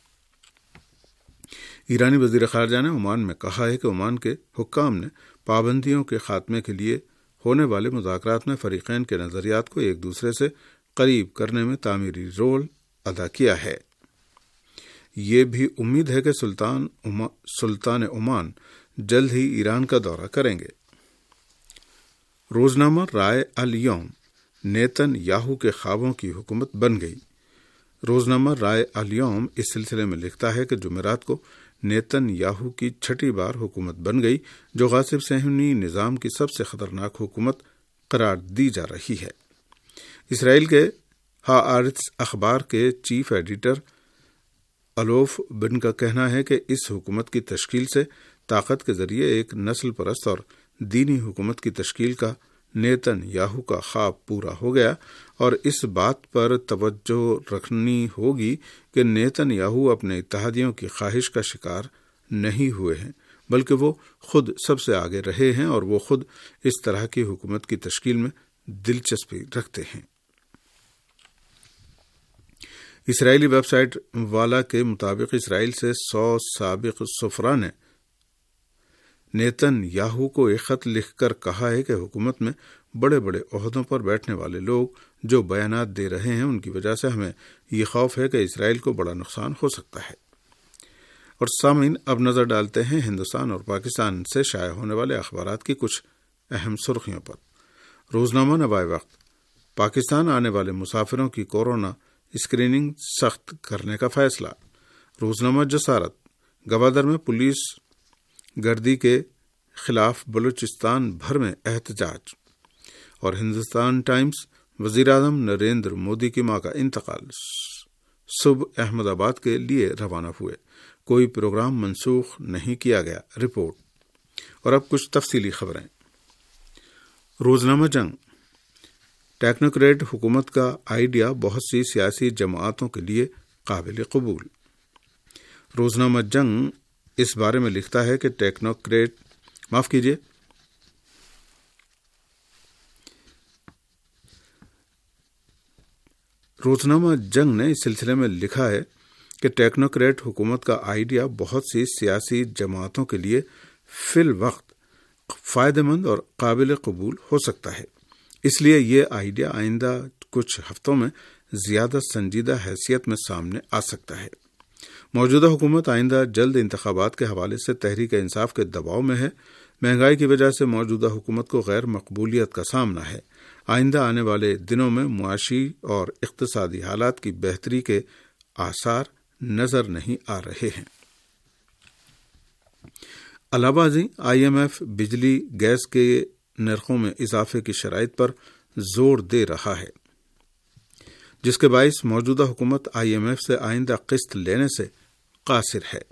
ایرانی وزیر خارجہ نے عمان میں کہا ہے کہ عمان کے حکام نے پابندیوں کے خاتمے کے لیے ہونے والے مذاکرات میں فریقین کے نظریات کو ایک دوسرے سے قریب کرنے میں تعمیری رول ادا کیا ہے۔ یہ بھی امید ہے کہ سلطان عمان سلطان عمان جلد ہی ایران کا دورہ کریں گے۔ روزنامہ رائے الیوم، نیتن یاہو کے خوابوں کی حکومت بن گئی۔ روزنامہ رائے الیوم اس سلسلے میں لکھتا ہے کہ جمعرات کو نیتن یاہو کی چھٹی بار حکومت بن گئی، جو غاصب صہیونی نظام کی سب سے خطرناک حکومت قرار دی جا رہی ہے۔ اسرائیل کے ہآرتس اخبار کے چیف ایڈیٹر الوف بن کا کہنا ہے کہ اس حکومت کی تشکیل سے طاقت کے ذریعے ایک نسل پرست اور دینی حکومت کی تشکیل کا نیتن یاہو کا خواب پورا ہو گیا، اور اس بات پر توجہ رکھنی ہوگی کہ نیتن یاہو اپنے اتحادیوں کی خواہش کا شکار نہیں ہوئے ہیں، بلکہ وہ خود سب سے آگے رہے ہیں، اور وہ خود اس طرح کی حکومت کی تشکیل میں دلچسپی رکھتے ہیں۔ اسرائیلی ویب سائٹ والا کے مطابق اسرائیل سے سو سابق سفراء نے نیتن یاہو کو ایک خط لکھ کر کہا ہے کہ حکومت میں بڑے بڑے عہدوں پر بیٹھنے والے لوگ جو بیانات دے رہے ہیں، ان کی وجہ سے ہمیں یہ خوف ہے کہ اسرائیل کو بڑا نقصان ہو سکتا ہے۔ اور سامعین، اب نظر ڈالتے ہیں ہندوستان اور پاکستان سے شائع ہونے والے اخبارات کی کچھ اہم سرخیوں پر۔ روزنامہ نوائے وقت، پاکستان آنے والے مسافروں کی کورونا اسکریننگ سخت کرنے کا فیصلہ۔ روزنامہ جسارت، گوادر میں پولیس گردی کے خلاف بلوچستان بھر میں احتجاج۔ اور ہندوستان ٹائمز، وزیر اعظم نریندر مودی کی ماں کا انتقال، صبح احمد آباد کے لیے روانہ ہوئے، کوئی پروگرام منسوخ نہیں کیا گیا، رپورٹ۔ اور اب کچھ تفصیلی خبریں۔ روزنامہ جنگ، ٹیکنوکریٹ حکومت کا آئیڈیا بہت سی سیاسی جماعتوں کے لیے قابل قبول۔ روزنامہ جنگ اس بارے میں لکھتا ہے کہ ٹیکنوکریٹ معاف کیجیے روزنامہ جنگ نے اس سلسلے میں لکھا ہے کہ ٹیکنوکریٹ حکومت کا آئیڈیا بہت سی سیاسی جماعتوں کے لیے فی الوقت فائدہ مند اور قابل قبول ہو سکتا ہے، اس لیے یہ آئیڈیا آئندہ کچھ ہفتوں میں زیادہ سنجیدہ حیثیت میں سامنے آ سکتا ہے۔ موجودہ حکومت آئندہ جلد انتخابات کے حوالے سے تحریک انصاف کے دباؤ میں ہے۔ مہنگائی کی وجہ سے موجودہ حکومت کو غیر مقبولیت کا سامنا ہے۔ آئندہ آنے والے دنوں میں معاشی اور اقتصادی حالات کی بہتری کے آثار نظر نہیں آ رہے ہیں۔ علاوہ ازیں آئی ایم ایف بجلی گیس کے نرخوں میں اضافے کی شرائط پر زور دے رہا ہے، جس کے باعث موجودہ حکومت آئی ایم ایف سے آئندہ قسط لینے سے قاصر ہے۔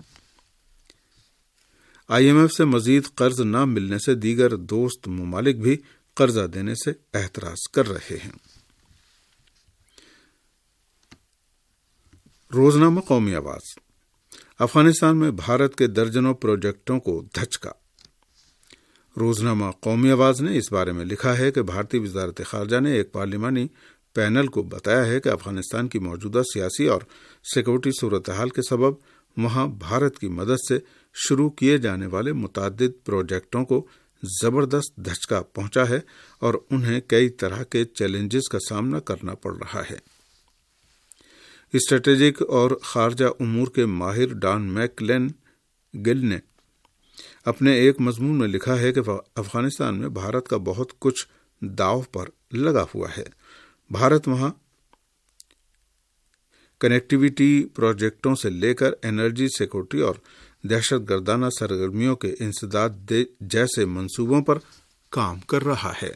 آئی ایم ایف سے مزید قرض نہ ملنے سے دیگر دوست ممالک بھی قرضہ دینے سے احتراز کر رہے ہیں۔ روزنامہ قومی آواز، افغانستان میں بھارت کے درجنوں پروجیکٹوں کو دھچکا۔ روزنامہ قومی آواز نے اس بارے میں لکھا ہے کہ بھارتی وزارت خارجہ نے ایک پارلیمانی پینل کو بتایا ہے کہ افغانستان کی موجودہ سیاسی اور سیکورٹی صورتحال کے سبب وہاں بھارت کی مدد سے شروع کیے جانے والے متعدد پروجیکٹوں کو زبردست دھچکا پہنچا ہے اور انہیں کئی طرح کے چیلنجز کا سامنا کرنا پڑ رہا ہے۔ اسٹریٹجک اور خارجہ امور کے ماہر ڈان میک لین گل نے اپنے ایک مضمون میں لکھا ہے کہ افغانستان میں بھارت کا بہت کچھ داؤ پر لگا ہوا ہے۔ بھارت وہاں کنیکٹیویٹی پروجیکٹوں سے لے کر انرجی سیکورٹی اور دہشت گردانہ سرگرمیوں کے انسداد جیسے منصوبوں پر کام کر رہا ہے۔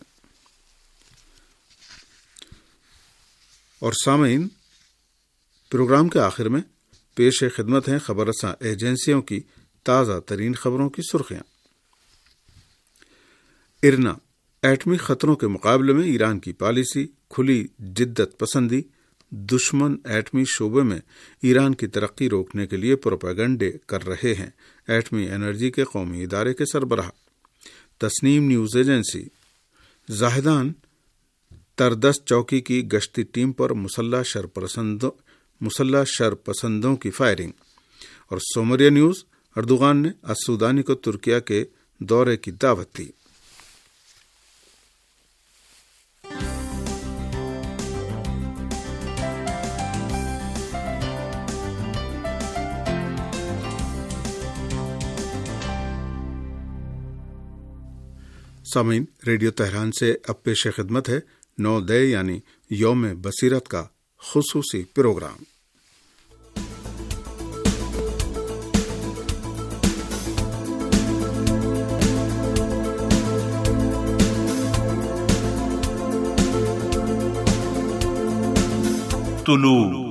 اور سامعین، پروگرام کے آخر میں پیش خدمت ہیں خبر رساں ایجنسیوں کی تازہ ترین خبروں کی سرخیاں۔ ارنا ایٹمی خطروں کے مقابلے میں ایران کی پالیسی، کھلی جدت پسندی، دشمن ایٹمی شعبے میں ایران کی ترقی روکنے کے لیے پروپیگنڈے کر رہے ہیں، ایٹمی انرجی کے قومی ادارے کے سربراہ۔ تسنیم نیوز ایجنسی، زاہدان تردست چوکی کی گشتی ٹیم پر مسلح شرپسندوں مسلح شرپسندوں کی فائرنگ۔ اور سومریہ نیوز، اردوغان نے السودانی کو ترکیہ کے دورے کی دعوت دی۔ سامعین، ریڈیو تہران سے اب پیش خدمت ہے نو دے یعنی یوم بصیرت کا خصوصی پروگرام۔ طلوع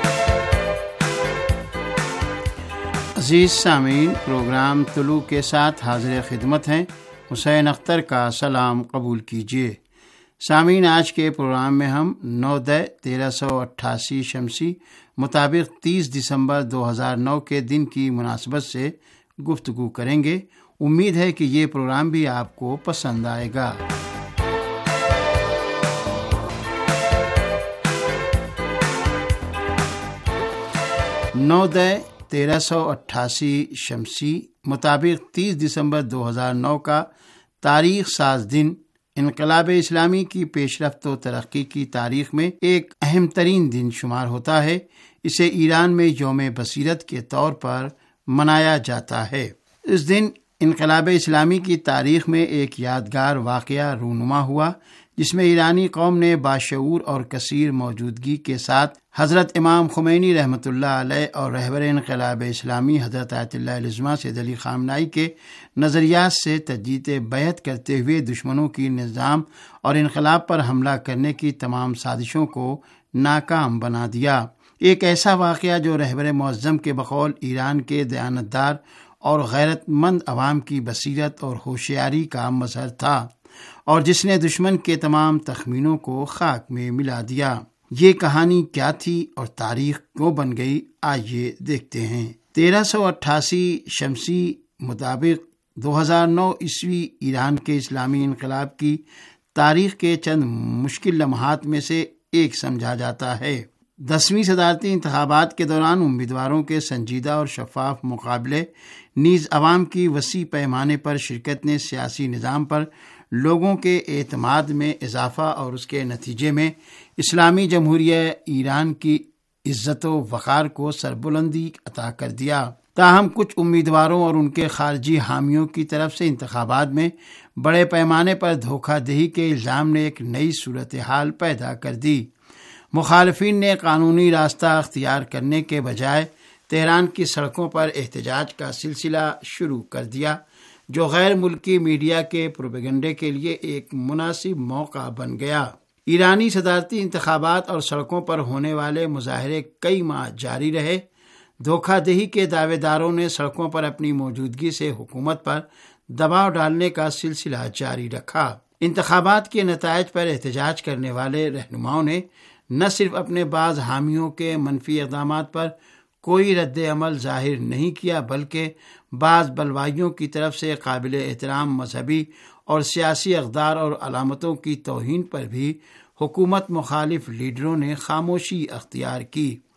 عزیز سامعین، پروگرام طلوع کے ساتھ حاضر خدمت ہیں۔ حسین اختر کا سلام قبول کیجیے۔ سامعین، آج کے پروگرام میں ہم نو دے تیرہ سو اٹھاسی شمسی مطابق تیس دسمبر دو ہزار نو کے دن کی مناسبت سے گفتگو کریں گے۔ امید ہے کہ یہ پروگرام بھی آپ کو پسند آئے گا۔ نو دے تیرہ سو اٹھاسی شمسی مطابق تیس دسمبر دو ہزار نو کا تاریخ ساز دن انقلاب اسلامی کی پیش رفت و ترقی کی تاریخ میں ایک اہم ترین دن شمار ہوتا ہے۔ اسے ایران میں یوم بصیرت کے طور پر منایا جاتا ہے۔ اس دن انقلاب اسلامی کی تاریخ میں ایک یادگار واقعہ رونما ہوا، جس میں ایرانی قوم نے باشعور اور کثیر موجودگی کے ساتھ حضرت امام خمینی رحمۃ اللہ علیہ اور رہبر انقلاب اسلامی حضرت آیت اللہ العظمیٰ سید علی خامنہئی کے نظریات سے تجدید بیعت کرتے ہوئے دشمنوں کی نظام اور انقلاب پر حملہ کرنے کی تمام سازشوں کو ناکام بنا دیا۔ ایک ایسا واقعہ جو رہبر معظم کے بقول ایران کے دیانتدار اور غیرت مند عوام کی بصیرت اور ہوشیاری کا مظہر تھا، اور جس نے دشمن کے تمام تخمینوں کو خاک میں ملا دیا۔ یہ کہانی کیا تھی اور تاریخ کیوں بن گئی، آئیے دیکھتے ہیں۔ تیرہ سو اٹھاسی شمسی مطابق دو ہزار نو عیسوی ایران کے اسلامی انقلاب کی تاریخ کے چند مشکل لمحات میں سے ایک سمجھا جاتا ہے۔ دسویں صدارتی انتخابات کے دوران امیدواروں کے سنجیدہ اور شفاف مقابلے نیز عوام کی وسیع پیمانے پر شرکت نے سیاسی نظام پر لوگوں کے اعتماد میں اضافہ اور اس کے نتیجے میں اسلامی جمہوریہ ایران کی عزت و وقار کو سربلندی عطا کر دیا۔ تاہم کچھ امیدواروں اور ان کے خارجی حامیوں کی طرف سے انتخابات میں بڑے پیمانے پر دھوکہ دہی کے الزام نے ایک نئی صورتحال پیدا کر دی۔ مخالفین نے قانونی راستہ اختیار کرنے کے بجائے تہران کی سڑکوں پر احتجاج کا سلسلہ شروع کر دیا، جو غیر ملکی میڈیا کے پروپیگنڈے کے لیے ایک مناسب موقع بن گیا۔ ایرانی صدارتی انتخابات اور سڑکوں پر ہونے والے مظاہرے کئی ماہ جاری رہے۔ دھوکہ دہی کے دعوے داروں نے سڑکوں پر اپنی موجودگی سے حکومت پر دباؤ ڈالنے کا سلسلہ جاری رکھا۔ انتخابات کے نتائج پر احتجاج کرنے والے رہنماؤں نے نہ صرف اپنے بعض حامیوں کے منفی اقدامات پر کوئی رد عمل ظاہر نہیں کیا، بلکہ بعض بلوائیوں کی طرف سے قابل احترام مذہبی اور سیاسی اقدار اور علامتوں کی توہین پر بھی حکومت مخالف لیڈروں نے خاموشی اختیار کی۔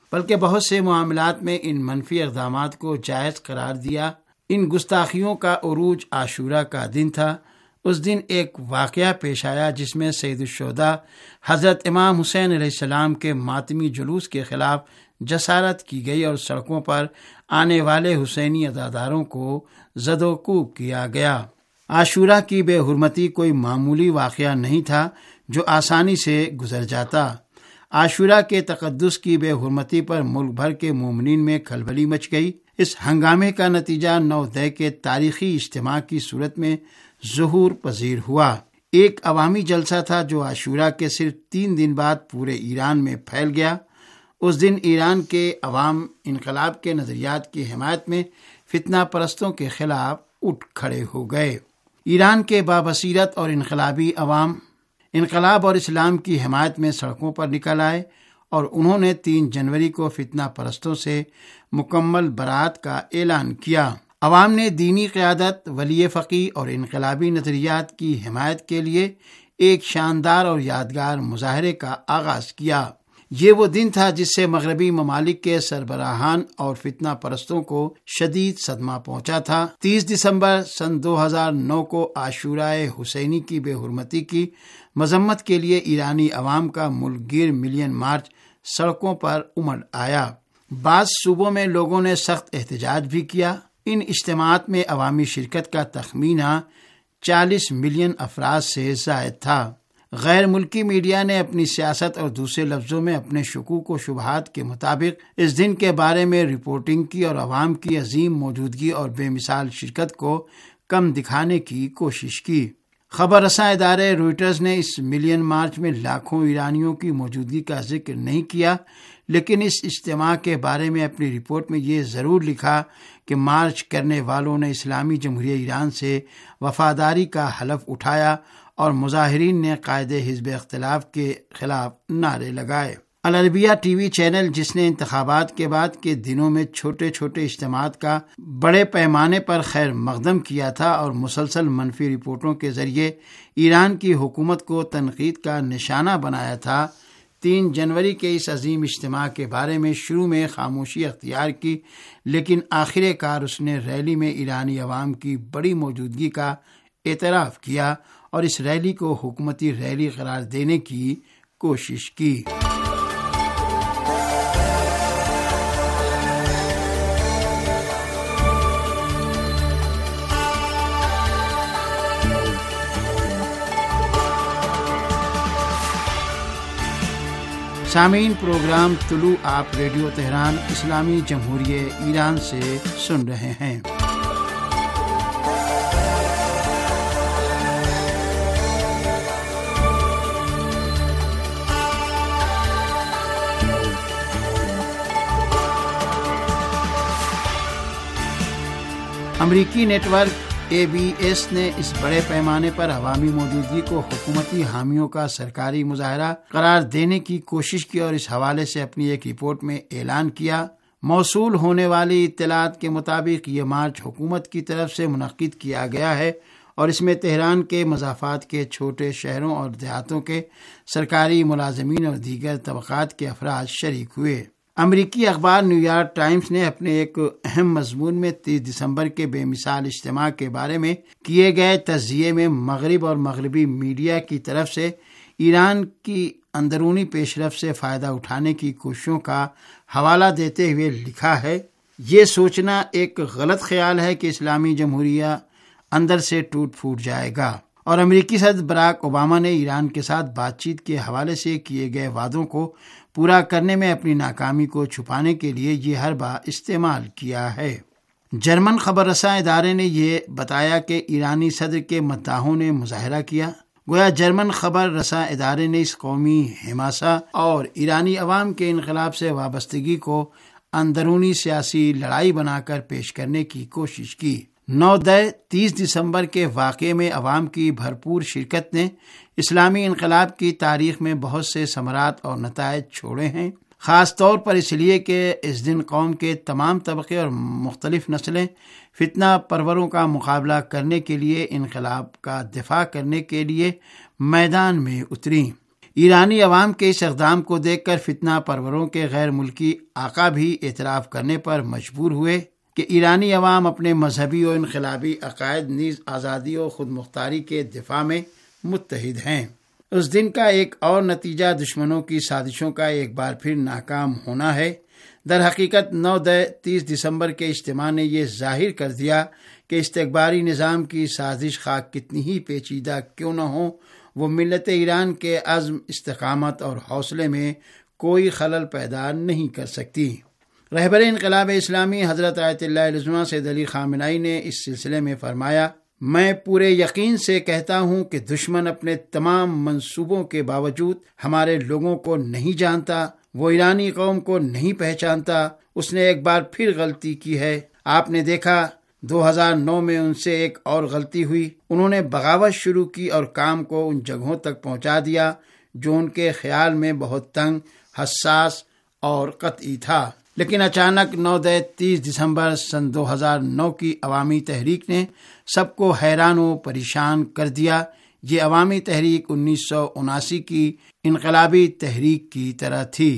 بلکہ بہت سے معاملات میں ان منفی اقدامات کو جائز قرار دیا۔ ان گستاخیوں کا عروج عاشورہ کا دن تھا۔ اس دن ایک واقعہ پیش آیا جس میں سید الشہداء حضرت امام حسین علیہ السلام کے ماتمی جلوس کے خلاف جسارت کی گئی اور سڑکوں پر آنے والے حسینی عزاداروں کو زد و کوب کیا گیا۔ عاشورہ کی بے حرمتی کوئی معمولی واقعہ نہیں تھا جو آسانی سے گزر جاتا۔ عاشورہ کے تقدس کی بے حرمتی پر ملک بھر کے مومنین میں کھلبلی مچ گئی۔ اس ہنگامے کا نتیجہ نو دہ کے تاریخی اجتماع کی صورت میں ظہور پذیر ہوا۔ ایک عوامی جلسہ تھا جو عاشورہ کے صرف تین دن بعد پورے ایران میں پھیل گیا۔ اس دن ایران کے عوام انقلاب کے نظریات کی حمایت میں فتنہ پرستوں کے خلاف اٹھ کھڑے ہو گئے۔ ایران کے بابصیرت اور انقلابی عوام انقلاب اور اسلام کی حمایت میں سڑکوں پر نکل آئے اور انہوں نے تین جنوری کو فتنہ پرستوں سے مکمل برات کا اعلان کیا۔ عوام نے دینی قیادت، ولی فقیہ اور انقلابی نظریات کی حمایت کے لیے ایک شاندار اور یادگار مظاہرے کا آغاز کیا۔ یہ وہ دن تھا جس سے مغربی ممالک کے سربراہان اور فتنہ پرستوں کو شدید صدمہ پہنچا تھا۔ تیس دسمبر سن دو ہزار نو کو عاشورہ حسینی کی بے حرمتی کی مذمت کے لیے ایرانی عوام کا ملک گیر ملین مارچ سڑکوں پر امڑ آیا۔ بعض صوبوں میں لوگوں نے سخت احتجاج بھی کیا۔ ان اجتماعات میں عوامی شرکت کا تخمینہ چالیس ملین افراد سے زائد تھا۔ غیر ملکی میڈیا نے اپنی سیاست اور دوسرے لفظوں میں اپنے شکوک و شبہات کے مطابق اس دن کے بارے میں رپورٹنگ کی اور عوام کی عظیم موجودگی اور بے مثال شرکت کو کم دکھانے کی کوشش کی۔ خبر رساں ادارے روئٹرز نے اس ملین مارچ میں لاکھوں ایرانیوں کی موجودگی کا ذکر نہیں کیا، لیکن اس اجتماع کے بارے میں اپنی رپورٹ میں یہ ضرور لکھا کہ مارچ کرنے والوں نے اسلامی جمہوریہ ایران سے وفاداری کا حلف اٹھایا اور مظاہرین نے قائد حزب اختلاف کے خلاف نعرے لگائے۔ العربیہ ٹی وی چینل، جس نے انتخابات کے بعد کے دنوں میں چھوٹے چھوٹے اجتماعات کا بڑے پیمانے پر خیر مقدم کیا تھا اور مسلسل منفی رپورٹوں کے ذریعے ایران کی حکومت کو تنقید کا نشانہ بنایا تھا، تین جنوری کے اس عظیم اجتماع کے بارے میں شروع میں خاموشی اختیار کی، لیکن آخر کار اس نے ریلی میں ایرانی عوام کی بڑی موجودگی کا اعتراف کیا اور اس ریلی کو حکومتی ریلی قرار دینے کی کوشش کی۔ سامعین، پروگرام طلوع آپ ریڈیو تہران اسلامی جمہوریہ ایران سے سن رہے ہیں۔ امریکی network A B S نے اس بڑے پیمانے پر عوامی موجودگی کو حکومتی حامیوں کا سرکاری مظاہرہ قرار دینے کی کوشش کی اور اس حوالے سے اپنی ایک رپورٹ میں اعلان کیا۔ موصول ہونے والی اطلاعات کے مطابق یہ مارچ حکومت کی طرف سے منعقد کیا گیا ہے اور اس میں تہران کے مضافات کے چھوٹے شہروں اور دیہاتوں کے سرکاری ملازمین اور دیگر طبقات کے افراد شریک ہوئے۔ امریکی اخبار نیو یارک ٹائمز نے اپنے ایک اہم مضمون میں تیس دسمبر کے بے مثال اجتماع کے بارے میں کیے گئے تجزیے میں مغرب اور مغربی میڈیا کی طرف سے ایران کی اندرونی پیش رفت سے فائدہ اٹھانے کی کوششوں کا حوالہ دیتے ہوئے لکھا ہے، یہ سوچنا ایک غلط خیال ہے کہ اسلامی جمہوریہ اندر سے ٹوٹ پھوٹ جائے گا، اور امریکی صدر براک اوباما نے ایران کے ساتھ بات چیت کے حوالے سے کیے گئے وعدوں کو پورا کرنے میں اپنی ناکامی کو چھپانے کے لیے یہ حربہ استعمال کیا ہے۔ جرمن خبر رساں ادارے نے یہ بتایا کہ ایرانی صدر کے مداحوں نے مظاہرہ کیا۔ گویا جرمن خبر رساں ادارے نے اس قومی حماسہ اور ایرانی عوام کے انقلاب سے وابستگی کو اندرونی سیاسی لڑائی بنا کر پیش کرنے کی کوشش کی۔ نو دہ تیس دسمبر کے واقعے میں عوام کی بھرپور شرکت نے اسلامی انقلاب کی تاریخ میں بہت سے ثمرات اور نتائج چھوڑے ہیں، خاص طور پر اس لیے کہ اس دن قوم کے تمام طبقے اور مختلف نسلیں فتنہ پروروں کا مقابلہ کرنے کے لیے، انقلاب کا دفاع کرنے کے لیے میدان میں اتریں۔ ایرانی عوام کے اس اقدام کو دیکھ کر فتنہ پروروں کے غیر ملکی آقا بھی اعتراف کرنے پر مجبور ہوئے کہ ایرانی عوام اپنے مذہبی و انقلابی عقائد نیز آزادی و خود مختاری کے دفاع میں متحد ہیں۔ اس دن کا ایک اور نتیجہ دشمنوں کی سازشوں کا ایک بار پھر ناکام ہونا ہے۔ در حقیقت نو دہ تیس دسمبر کے اجتماع نے یہ ظاہر کر دیا کہ استکباری نظام کی سازش خواہ کتنی ہی پیچیدہ کیوں نہ ہو، وہ ملت ایران کے عزم، استقامت اور حوصلے میں کوئی خلل پیدا نہیں کر سکتی۔ رہبر انقلاب اسلامی حضرت آیت اللہ العظمیٰ سید علی خامنہئی نے اس سلسلے میں فرمایا، میں پورے یقین سے کہتا ہوں کہ دشمن اپنے تمام منصوبوں کے باوجود ہمارے لوگوں کو نہیں جانتا، وہ ایرانی قوم کو نہیں پہچانتا۔ اس نے ایک بار پھر غلطی کی ہے۔ آپ نے دیکھا دو ہزار نو میں ان سے ایک اور غلطی ہوئی، انہوں نے بغاوت شروع کی اور کام کو ان جگہوں تک پہنچا دیا جو ان کے خیال میں بہت تنگ، حساس اور قطعی تھا۔ لیکن اچانک نو دہ تیس دسمبر سن دو ہزار نو کی عوامی تحریک نے سب کو حیران و پریشان کر دیا۔ یہ عوامی تحریک انیس سو اناسی کی انقلابی تحریک کی طرح تھی۔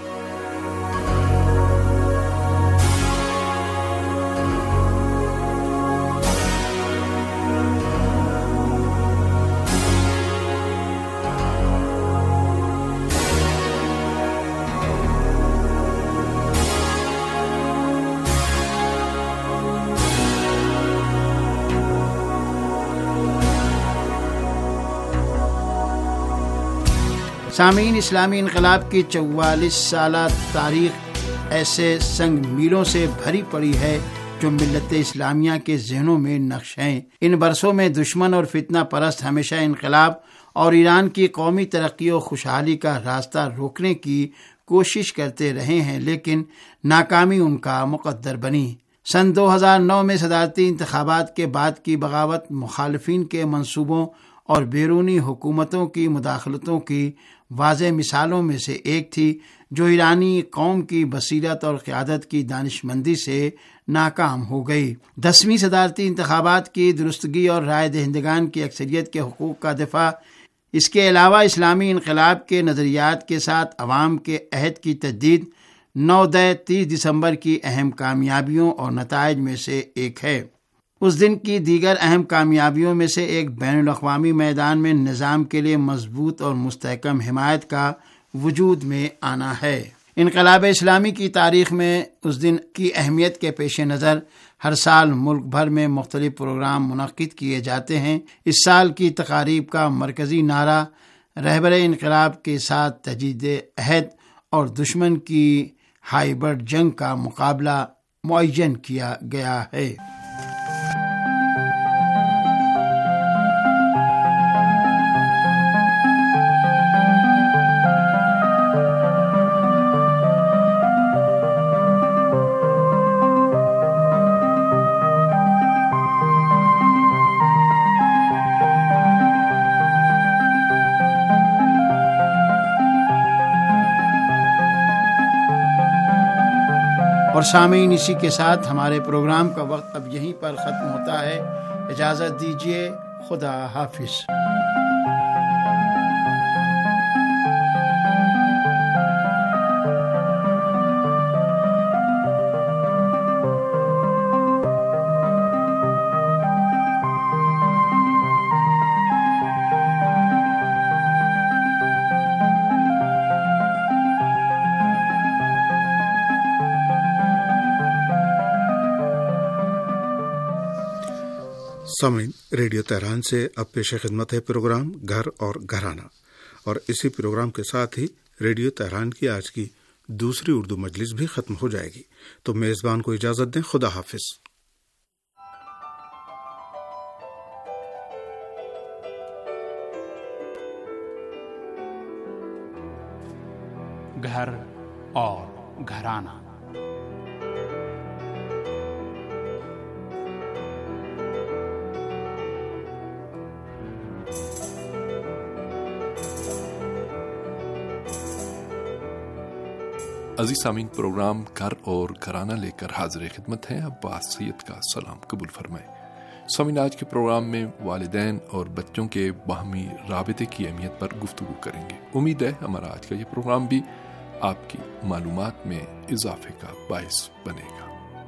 سامعین، اسلامی انقلاب کی چوالیس سالہ تاریخ ایسے سنگ میلوں سے بھری پڑی ہے جو ملت اسلامیہ کے ذہنوں میں نقش ہیں۔ ان برسوں میں دشمن اور فتنہ پرست ہمیشہ انقلاب اور ایران کی قومی ترقی و خوشحالی کا راستہ روکنے کی کوشش کرتے رہے ہیں، لیکن ناکامی ان کا مقدر بنی۔ سن دو ہزار نو میں صدارتی انتخابات کے بعد کی بغاوت مخالفین کے منصوبوں اور بیرونی حکومتوں کی مداخلتوں کی واضح مثالوں میں سے ایک تھی، جو ایرانی قوم کی بصیرت اور قیادت کی دانشمندی سے ناکام ہو گئی۔ دسویں صدارتی انتخابات کی درستگی اور رائے دہندگان کی اکثریت کے حقوق کا دفاع، اس کے علاوہ اسلامی انقلاب کے نظریات کے ساتھ عوام کے عہد کی تجدید نو دہ تیس دسمبر کی اہم کامیابیوں اور نتائج میں سے ایک ہے۔ اس دن کی دیگر اہم کامیابیوں میں سے ایک بین الاقوامی میدان میں نظام کے لیے مضبوط اور مستحکم حمایت کا وجود میں آنا ہے۔ انقلاب اسلامی کی تاریخ میں اس دن کی اہمیت کے پیش نظر ہر سال ملک بھر میں مختلف پروگرام منعقد کیے جاتے ہیں۔ اس سال کی تقاریب کا مرکزی نعرہ رہبر انقلاب کے ساتھ تجدید عہد اور دشمن کی ہائبرڈ جنگ کا مقابلہ معین کیا گیا ہے۔ اور سامعین، اسی کے ساتھ ہمارے پروگرام کا وقت اب یہیں پر ختم ہوتا ہے۔ اجازت دیجیے، خدا حافظ۔ سامعین، ریڈیو تہران سے اب پیش خدمت ہے پروگرام گھر اور گھرانہ، اور اسی پروگرام کے ساتھ ہی ریڈیو تہران کی آج کی دوسری اردو مجلس بھی ختم ہو جائے گی۔ تو میزبان کو اجازت دیں، خدا حافظ۔ گھر اور گھرانہ۔ عزیز سامعین، پروگرام گھر اور گھرانہ لے کر حاضر خدمت ہے۔ عباس سید کا سلام قبول فرمائیں۔ سامعین، آج کے پروگرام میں والدین اور بچوں کے باہمی رابطے کی اہمیت پر گفتگو کریں گے۔ امید ہے ہمارا آج کا یہ پروگرام بھی آپ کی معلومات میں اضافے کا باعث بنے گا۔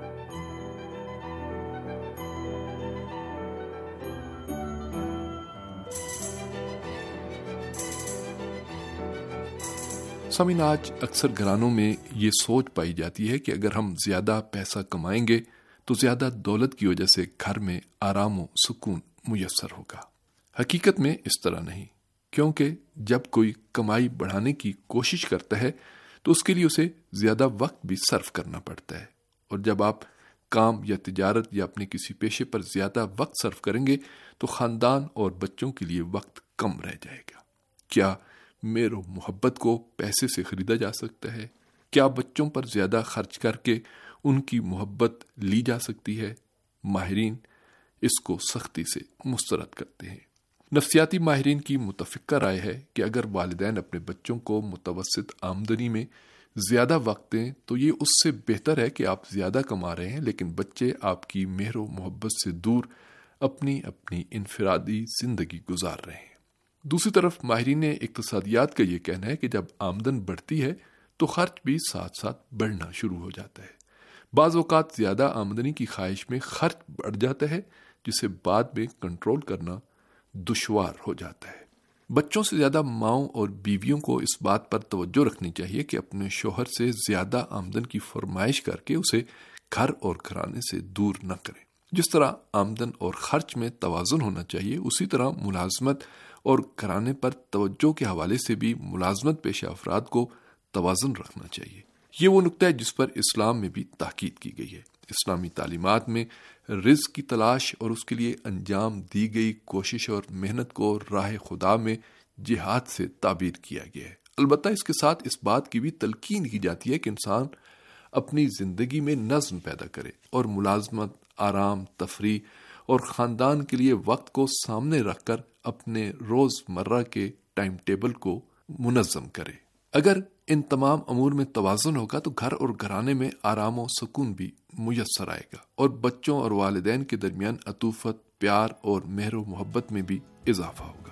سامعین، آج اکثر گھرانوں میں یہ سوچ پائی جاتی ہے کہ اگر ہم زیادہ پیسہ کمائیں گے تو زیادہ دولت کی وجہ سے گھر میں آرام و سکون میسر ہوگا۔ حقیقت میں اس طرح نہیں، کیونکہ جب کوئی کمائی بڑھانے کی کوشش کرتا ہے تو اس کے لیے اسے زیادہ وقت بھی صرف کرنا پڑتا ہے، اور جب آپ کام یا تجارت یا اپنے کسی پیشے پر زیادہ وقت صرف کریں گے تو خاندان اور بچوں کے لیے وقت کم رہ جائے گا۔ کیا مہر و محبت کو پیسے سے خریدا جا سکتا ہے؟ کیا بچوں پر زیادہ خرچ کر کے ان کی محبت لی جا سکتی ہے؟ ماہرین اس کو سختی سے مسترد کرتے ہیں۔ نفسیاتی ماہرین کی متفقہ رائے ہے کہ اگر والدین اپنے بچوں کو متوسط آمدنی میں زیادہ وقت دیں تو یہ اس سے بہتر ہے کہ آپ زیادہ کما رہے ہیں لیکن بچے آپ کی مہر و محبت سے دور اپنی اپنی انفرادی زندگی گزار رہے ہیں۔ دوسری طرف ماہرین اقتصادیات کا یہ کہنا ہے کہ جب آمدن بڑھتی ہے تو خرچ بھی ساتھ ساتھ بڑھنا شروع ہو جاتا ہے۔ بعض اوقات زیادہ آمدنی کی خواہش میں خرچ بڑھ جاتا ہے جسے بعد میں کنٹرول کرنا دشوار ہو جاتا ہے۔ بچوں سے زیادہ ماؤں اور بیویوں کو اس بات پر توجہ رکھنی چاہیے کہ اپنے شوہر سے زیادہ آمدن کی فرمائش کر کے اسے گھر اور گھرانے سے دور نہ کریں۔ جس طرح آمدن اور خرچ میں توازن ہونا چاہیے، اسی طرح ملازمت اور گھرانے پر توجہ کے حوالے سے بھی ملازمت پیشہ افراد کو توازن رکھنا چاہیے۔ یہ وہ نقطہ ہے جس پر اسلام میں بھی تاکید کی گئی ہے۔ اسلامی تعلیمات میں رزق کی تلاش اور اس کے لیے انجام دی گئی کوشش اور محنت کو راہ خدا میں جہاد سے تعبیر کیا گیا ہے۔ البتہ اس کے ساتھ اس بات کی بھی تلقین کی جاتی ہے کہ انسان اپنی زندگی میں نظم پیدا کرے اور ملازمت، آرام، تفریح اور خاندان کے لیے وقت کو سامنے رکھ کر اپنے روز مرہ کے ٹائم ٹیبل کو منظم کرے۔ اگر ان تمام امور میں توازن ہوگا تو گھر اور گھرانے میں آرام و سکون بھی میسر آئے گا اور بچوں اور والدین کے درمیان عطوفت، پیار اور مہر و محبت میں بھی اضافہ ہوگا۔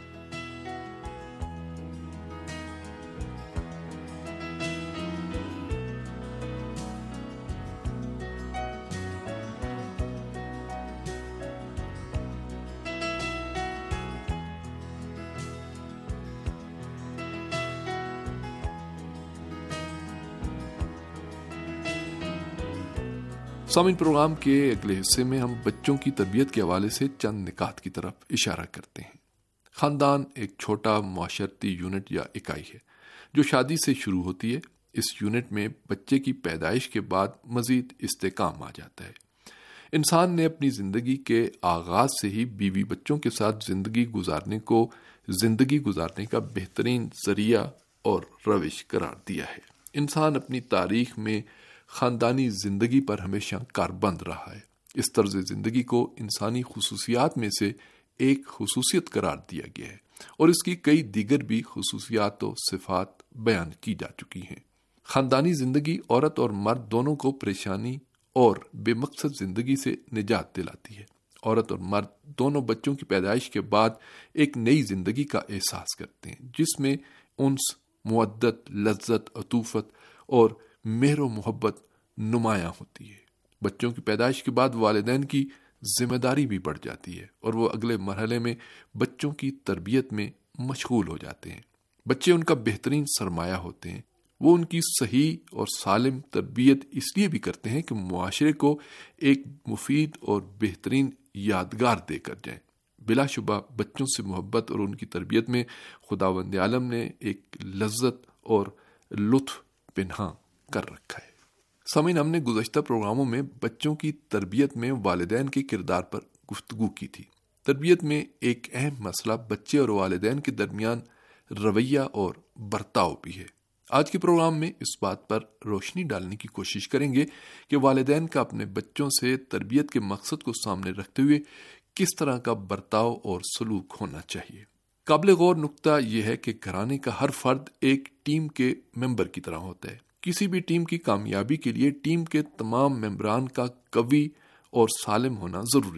سامعین، پروگرام کے اگلے حصے میں ہم بچوں کی تربیت کے حوالے سے چند نکات کی طرف اشارہ کرتے ہیں۔ خاندان ایک چھوٹا معاشرتی یونٹ یا اکائی ہے جو شادی سے شروع ہوتی ہے۔ اس یونٹ میں بچے کی پیدائش کے بعد مزید استحکام آ جاتا ہے۔ انسان نے اپنی زندگی کے آغاز سے ہی بیوی بچوں کے ساتھ زندگی گزارنے کو زندگی گزارنے کا بہترین ذریعہ اور روش قرار دیا ہے۔ انسان اپنی تاریخ میں خاندانی زندگی پر ہمیشہ کاربند رہا ہے۔ اس طرز زندگی کو انسانی خصوصیات میں سے ایک خصوصیت قرار دیا گیا ہے اور اس کی کئی دیگر بھی خصوصیات و صفات بیان کی جا چکی ہیں۔ خاندانی زندگی عورت اور مرد دونوں کو پریشانی اور بے مقصد زندگی سے نجات دلاتی ہے۔ عورت اور مرد دونوں بچوں کی پیدائش کے بعد ایک نئی زندگی کا احساس کرتے ہیں جس میں انس، مودت، لذت، عطوفت اور مہر و محبت نمایاں ہوتی ہے۔ بچوں کی پیدائش کے بعد والدین کی ذمہ داری بھی بڑھ جاتی ہے اور وہ اگلے مرحلے میں بچوں کی تربیت میں مشغول ہو جاتے ہیں۔ بچے ان کا بہترین سرمایہ ہوتے ہیں۔ وہ ان کی صحیح اور سالم تربیت اس لیے بھی کرتے ہیں کہ معاشرے کو ایک مفید اور بہترین یادگار دے کر جائیں۔ بلا شبہ بچوں سے محبت اور ان کی تربیت میں خداوند عالم نے ایک لذت اور لطف پنہاں کر رکھا ہے۔ سامعین، ہم نے گزشتہ پروگراموں میں بچوں کی تربیت میں والدین کے کردار پر گفتگو کی تھی۔ تربیت میں ایک اہم مسئلہ بچے اور والدین کے درمیان رویہ اور برتاؤ بھی ہے۔ آج کے پروگرام میں اس بات پر روشنی ڈالنے کی کوشش کریں گے کہ والدین کا اپنے بچوں سے تربیت کے مقصد کو سامنے رکھتے ہوئے کس طرح کا برتاؤ اور سلوک ہونا چاہیے۔ قابل غور نقطہ یہ ہے کہ گھرانے کا ہر فرد ایک ٹیم کے ممبر کی طرح ہوتا ہے۔ کسی بھی ٹیم کی کامیابی کے لیے ٹیم کے تمام ممبران کا قوی اور سالم ہونا ضروری ہے۔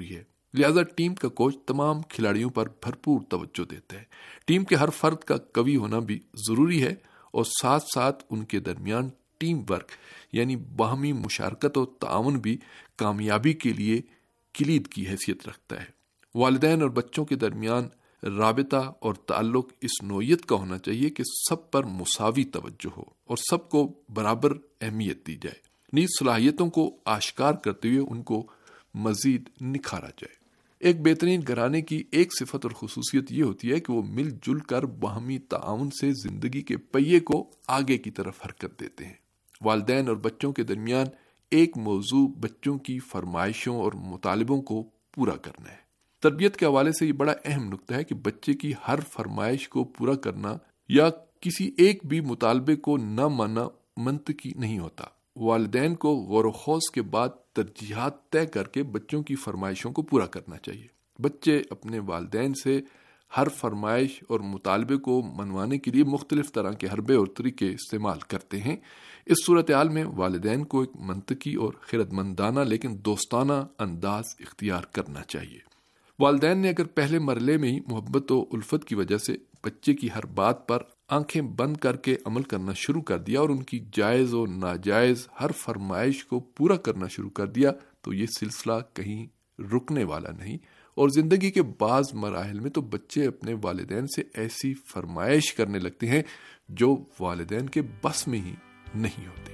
لہذا ٹیم کا کوچ تمام کھلاڑیوں پر بھرپور توجہ دیتا ہے۔ ٹیم کے ہر فرد کا قوی ہونا بھی ضروری ہے اور ساتھ ساتھ ان کے درمیان ٹیم ورک یعنی باہمی مشارکت و تعاون بھی کامیابی کے لیے کلید کی حیثیت رکھتا ہے۔ والدین اور بچوں کے درمیان رابطہ اور تعلق اس نوعیت کا ہونا چاہیے کہ سب پر مساوی توجہ ہو اور سب کو برابر اہمیت دی جائے، نیز صلاحیتوں کو آشکار کرتے ہوئے ان کو مزید نکھارا جائے۔ ایک بہترین گھرانے کی ایک صفت اور خصوصیت یہ ہوتی ہے کہ وہ مل جل کر باہمی تعاون سے زندگی کے پہیے کو آگے کی طرف حرکت دیتے ہیں۔ والدین اور بچوں کے درمیان ایک موضوع بچوں کی فرمائشوں اور مطالبوں کو پورا کرنا ہے۔ تربیت کے حوالے سے یہ بڑا اہم نقطہ ہے کہ بچے کی ہر فرمائش کو پورا کرنا یا کسی ایک بھی مطالبے کو نہ ماننا منطقی نہیں ہوتا۔ والدین کو غور و خوض کے بعد ترجیحات طے کر کے بچوں کی فرمائشوں کو پورا کرنا چاہیے۔ بچے اپنے والدین سے ہر فرمائش اور مطالبے کو منوانے کے لیے مختلف طرح کے حربے اور طریقے استعمال کرتے ہیں۔ اس صورتحال میں والدین کو ایک منطقی اور خردمندانہ لیکن دوستانہ انداز اختیار کرنا چاہیے۔ والدین نے اگر پہلے مرحلے میں ہی محبت و الفت کی وجہ سے بچے کی ہر بات پر آنکھیں بند کر کے عمل کرنا شروع کر دیا اور ان کی جائز و ناجائز ہر فرمائش کو پورا کرنا شروع کر دیا تو یہ سلسلہ کہیں رکنے والا نہیں، اور زندگی کے بعض مراحل میں تو بچے اپنے والدین سے ایسی فرمائش کرنے لگتے ہیں جو والدین کے بس میں ہی نہیں ہوتے۔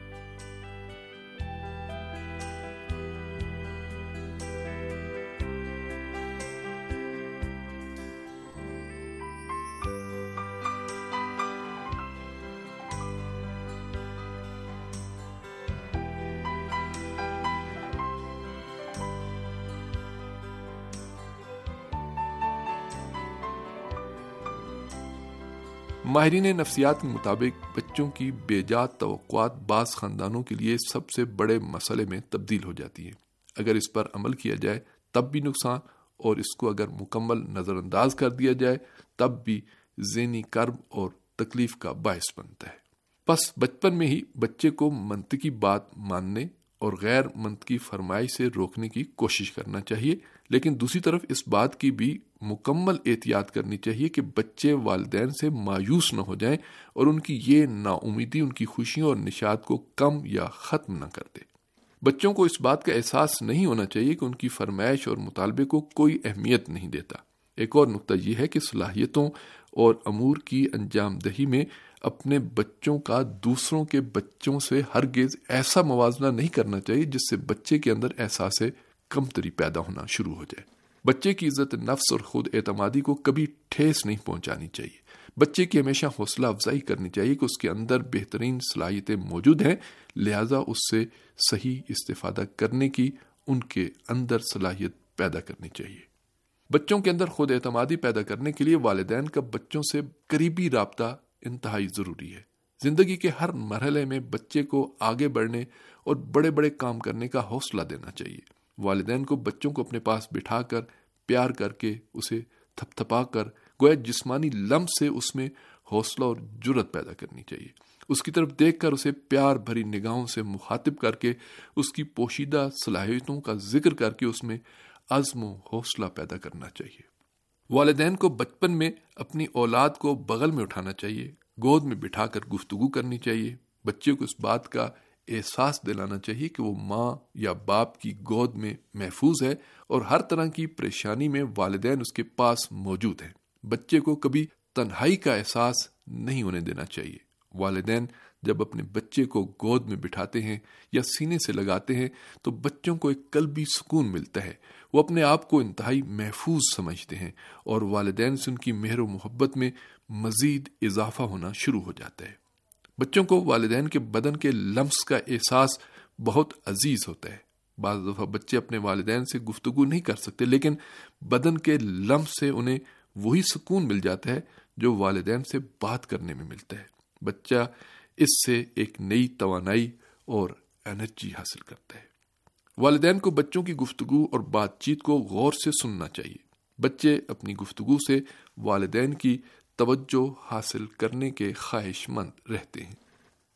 ماہرین نفسیات کے مطابق بچوں کی بے جا توقعات بعض خاندانوں کے لیے سب سے بڑے مسئلے میں تبدیل ہو جاتی ہیں۔ اگر اس پر عمل کیا جائے تب بھی نقصان، اور اس کو اگر مکمل نظر انداز کر دیا جائے تب بھی ذہنی کرب اور تکلیف کا باعث بنتا ہے۔ پس بچپن میں ہی بچے کو منطقی بات ماننے اور غیر منطقی فرمائش سے روکنے کی کوشش کرنا چاہیے، لیکن دوسری طرف اس بات کی بھی مکمل احتیاط کرنی چاہیے کہ بچے والدین سے مایوس نہ ہو جائیں اور ان کی یہ نا امیدی ان کی خوشیوں اور نشاط کو کم یا ختم نہ کر دے۔ بچوں کو اس بات کا احساس نہیں ہونا چاہیے کہ ان کی فرمائش اور مطالبے کو کوئی اہمیت نہیں دیتا۔ ایک اور نقطہ یہ ہے کہ صلاحیتوں اور امور کی انجام دہی میں اپنے بچوں کا دوسروں کے بچوں سے ہرگز ایسا موازنہ نہیں کرنا چاہیے جس سے بچے کے اندر احساس کمتری پیدا ہونا شروع ہو جائے۔ بچے کی عزت نفس اور خود اعتمادی کو کبھی ٹھیس نہیں پہنچانی چاہیے۔ بچے کی ہمیشہ حوصلہ افزائی کرنی چاہیے کہ اس کے اندر بہترین صلاحیتیں موجود ہیں، لہذا اس سے صحیح استفادہ کرنے کی ان کے اندر صلاحیت پیدا کرنی چاہیے۔ بچوں کے اندر خود اعتمادی پیدا کرنے کے لیے والدین کا بچوں سے قریبی رابطہ انتہائی ضروری ہے۔ زندگی کے ہر مرحلے میں بچے کو آگے بڑھنے اور بڑے بڑے کام کرنے کا حوصلہ دینا چاہیے۔ والدین کو بچوں کو اپنے پاس بٹھا کر پیار کر کے اسے تھپ تھپا کر گویا جسمانی لمس سے اس میں حوصلہ اور جرت پیدا کرنی چاہیے۔ اس کی طرف دیکھ کر اسے پیار بھری نگاہوں سے مخاطب کر کے اس کی پوشیدہ صلاحیتوں کا ذکر کر کے اس میں عزم و حوصلہ پیدا کرنا چاہیے۔ والدین کو بچپن میں اپنی اولاد کو بغل میں اٹھانا چاہیے، گود میں بٹھا کر گفتگو کرنی چاہیے۔ بچے کو اس بات کا احساس دلانا چاہیے کہ وہ ماں یا باپ کی گود میں محفوظ ہے اور ہر طرح کی پریشانی میں والدین اس کے پاس موجود ہیں۔ بچے کو کبھی تنہائی کا احساس نہیں ہونے دینا چاہیے۔ والدین جب اپنے بچے کو گود میں بٹھاتے ہیں یا سینے سے لگاتے ہیں تو بچوں کو ایک قلبی سکون ملتا ہے، وہ اپنے آپ کو انتہائی محفوظ سمجھتے ہیں اور والدین سے ان کی مہر و محبت میں مزید اضافہ ہونا شروع ہو جاتا ہے۔ بچوں کو والدین کے بدن کے لمس کا احساس بہت عزیز ہوتا ہے۔ بعض دفعہ بچے اپنے والدین سے گفتگو نہیں کر سکتے، لیکن بدن کے لمس سے انہیں وہی سکون مل جاتا ہے جو والدین سے بات کرنے میں ملتا ہے۔ بچہ اس سے ایک نئی توانائی اور انرجی حاصل کرتا ہے۔ والدین کو بچوں کی گفتگو اور بات چیت کو غور سے سننا چاہیے۔ بچے اپنی گفتگو سے والدین کی توجہ حاصل کرنے کے خواہش مند رہتے ہیں،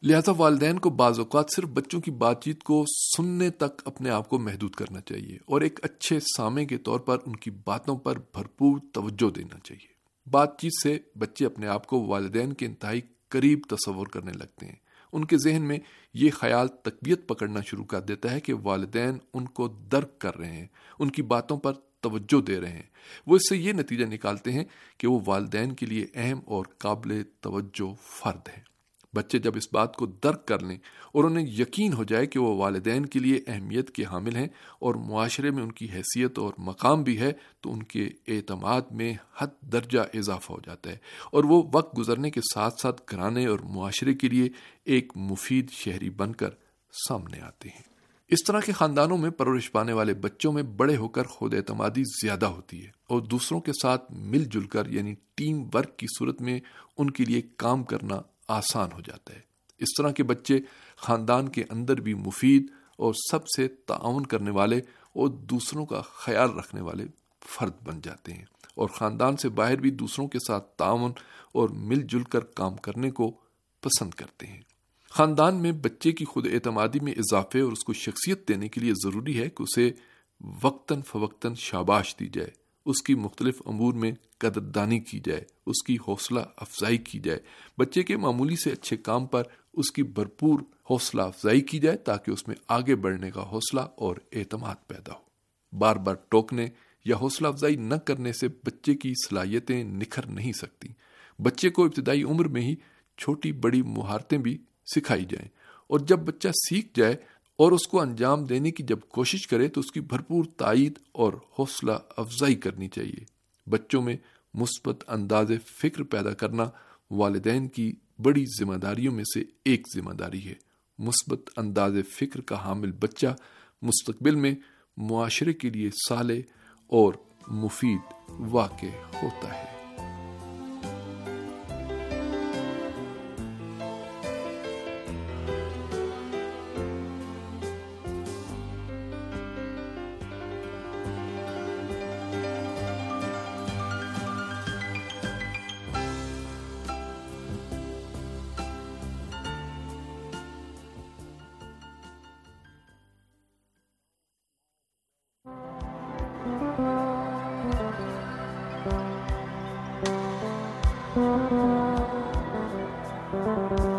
لہذا والدین کو بعض اوقات صرف بچوں کی بات چیت کو سننے تک اپنے آپ کو محدود کرنا چاہیے اور ایک اچھے سامع کے طور پر ان کی باتوں پر بھرپور توجہ دینا چاہیے۔ بات چیت سے بچے اپنے آپ کو والدین کے انتہائی قریب تصور کرنے لگتے ہیں۔ ان کے ذہن میں یہ خیال تقویت پکڑنا شروع کر دیتا ہے کہ والدین ان کو درک کر رہے ہیں، ان کی باتوں پر توجہ دے رہے ہیں۔ وہ اس سے یہ نتیجہ نکالتے ہیں کہ وہ والدین کے لیے اہم اور قابل توجہ فرد ہیں۔ بچے جب اس بات کو درک کر لیں اور انہیں یقین ہو جائے کہ وہ والدین کے لیے اہمیت کے حامل ہیں اور معاشرے میں ان کی حیثیت اور مقام بھی ہے، تو ان کے اعتماد میں حد درجہ اضافہ ہو جاتا ہے اور وہ وقت گزرنے کے ساتھ ساتھ گھرانے اور معاشرے کے لیے ایک مفید شہری بن کر سامنے آتے ہیں۔ اس طرح کے خاندانوں میں پرورش پانے والے بچوں میں بڑے ہو کر خود اعتمادی زیادہ ہوتی ہے اور دوسروں کے ساتھ مل جل کر یعنی ٹیم ورک کی صورت میں ان کے لیے کام کرنا آسان ہو جاتا ہے۔ اس طرح کے بچے خاندان کے اندر بھی مفید اور سب سے تعاون کرنے والے اور دوسروں کا خیال رکھنے والے فرد بن جاتے ہیں اور خاندان سے باہر بھی دوسروں کے ساتھ تعاون اور مل جل کر کام کرنے کو پسند کرتے ہیں۔ خاندان میں بچے کی خود اعتمادی میں اضافے اور اس کو شخصیت دینے کے لیے ضروری ہے کہ اسے وقتاً فوقتاً شاباش دی جائے، اس کی مختلف امور میں قدردانی کی جائے، اس کی حوصلہ افزائی کی جائے، بچے کے معمولی سے اچھے کام پر اس کی بھرپور حوصلہ افزائی کی جائے تاکہ اس میں آگے بڑھنے کا حوصلہ اور اعتماد پیدا ہو۔ بار بار ٹوکنے یا حوصلہ افزائی نہ کرنے سے بچے کی صلاحیتیں نکھر نہیں سکتی۔ بچے کو ابتدائی عمر میں ہی چھوٹی بڑی مہارتیں بھی سکھائی جائیں اور جب بچہ سیکھ جائے اور اس کو انجام دینے کی جب کوشش کرے تو اس کی بھرپور تائید اور حوصلہ افزائی کرنی چاہیے۔ بچوں میں مثبت انداز فکر پیدا کرنا والدین کی بڑی ذمہ داریوں میں سے ایک ذمہ داری ہے۔ مثبت انداز فکر کا حامل بچہ مستقبل میں معاشرے کے لیے صالح اور مفید واقع ہوتا ہے۔ Thank you.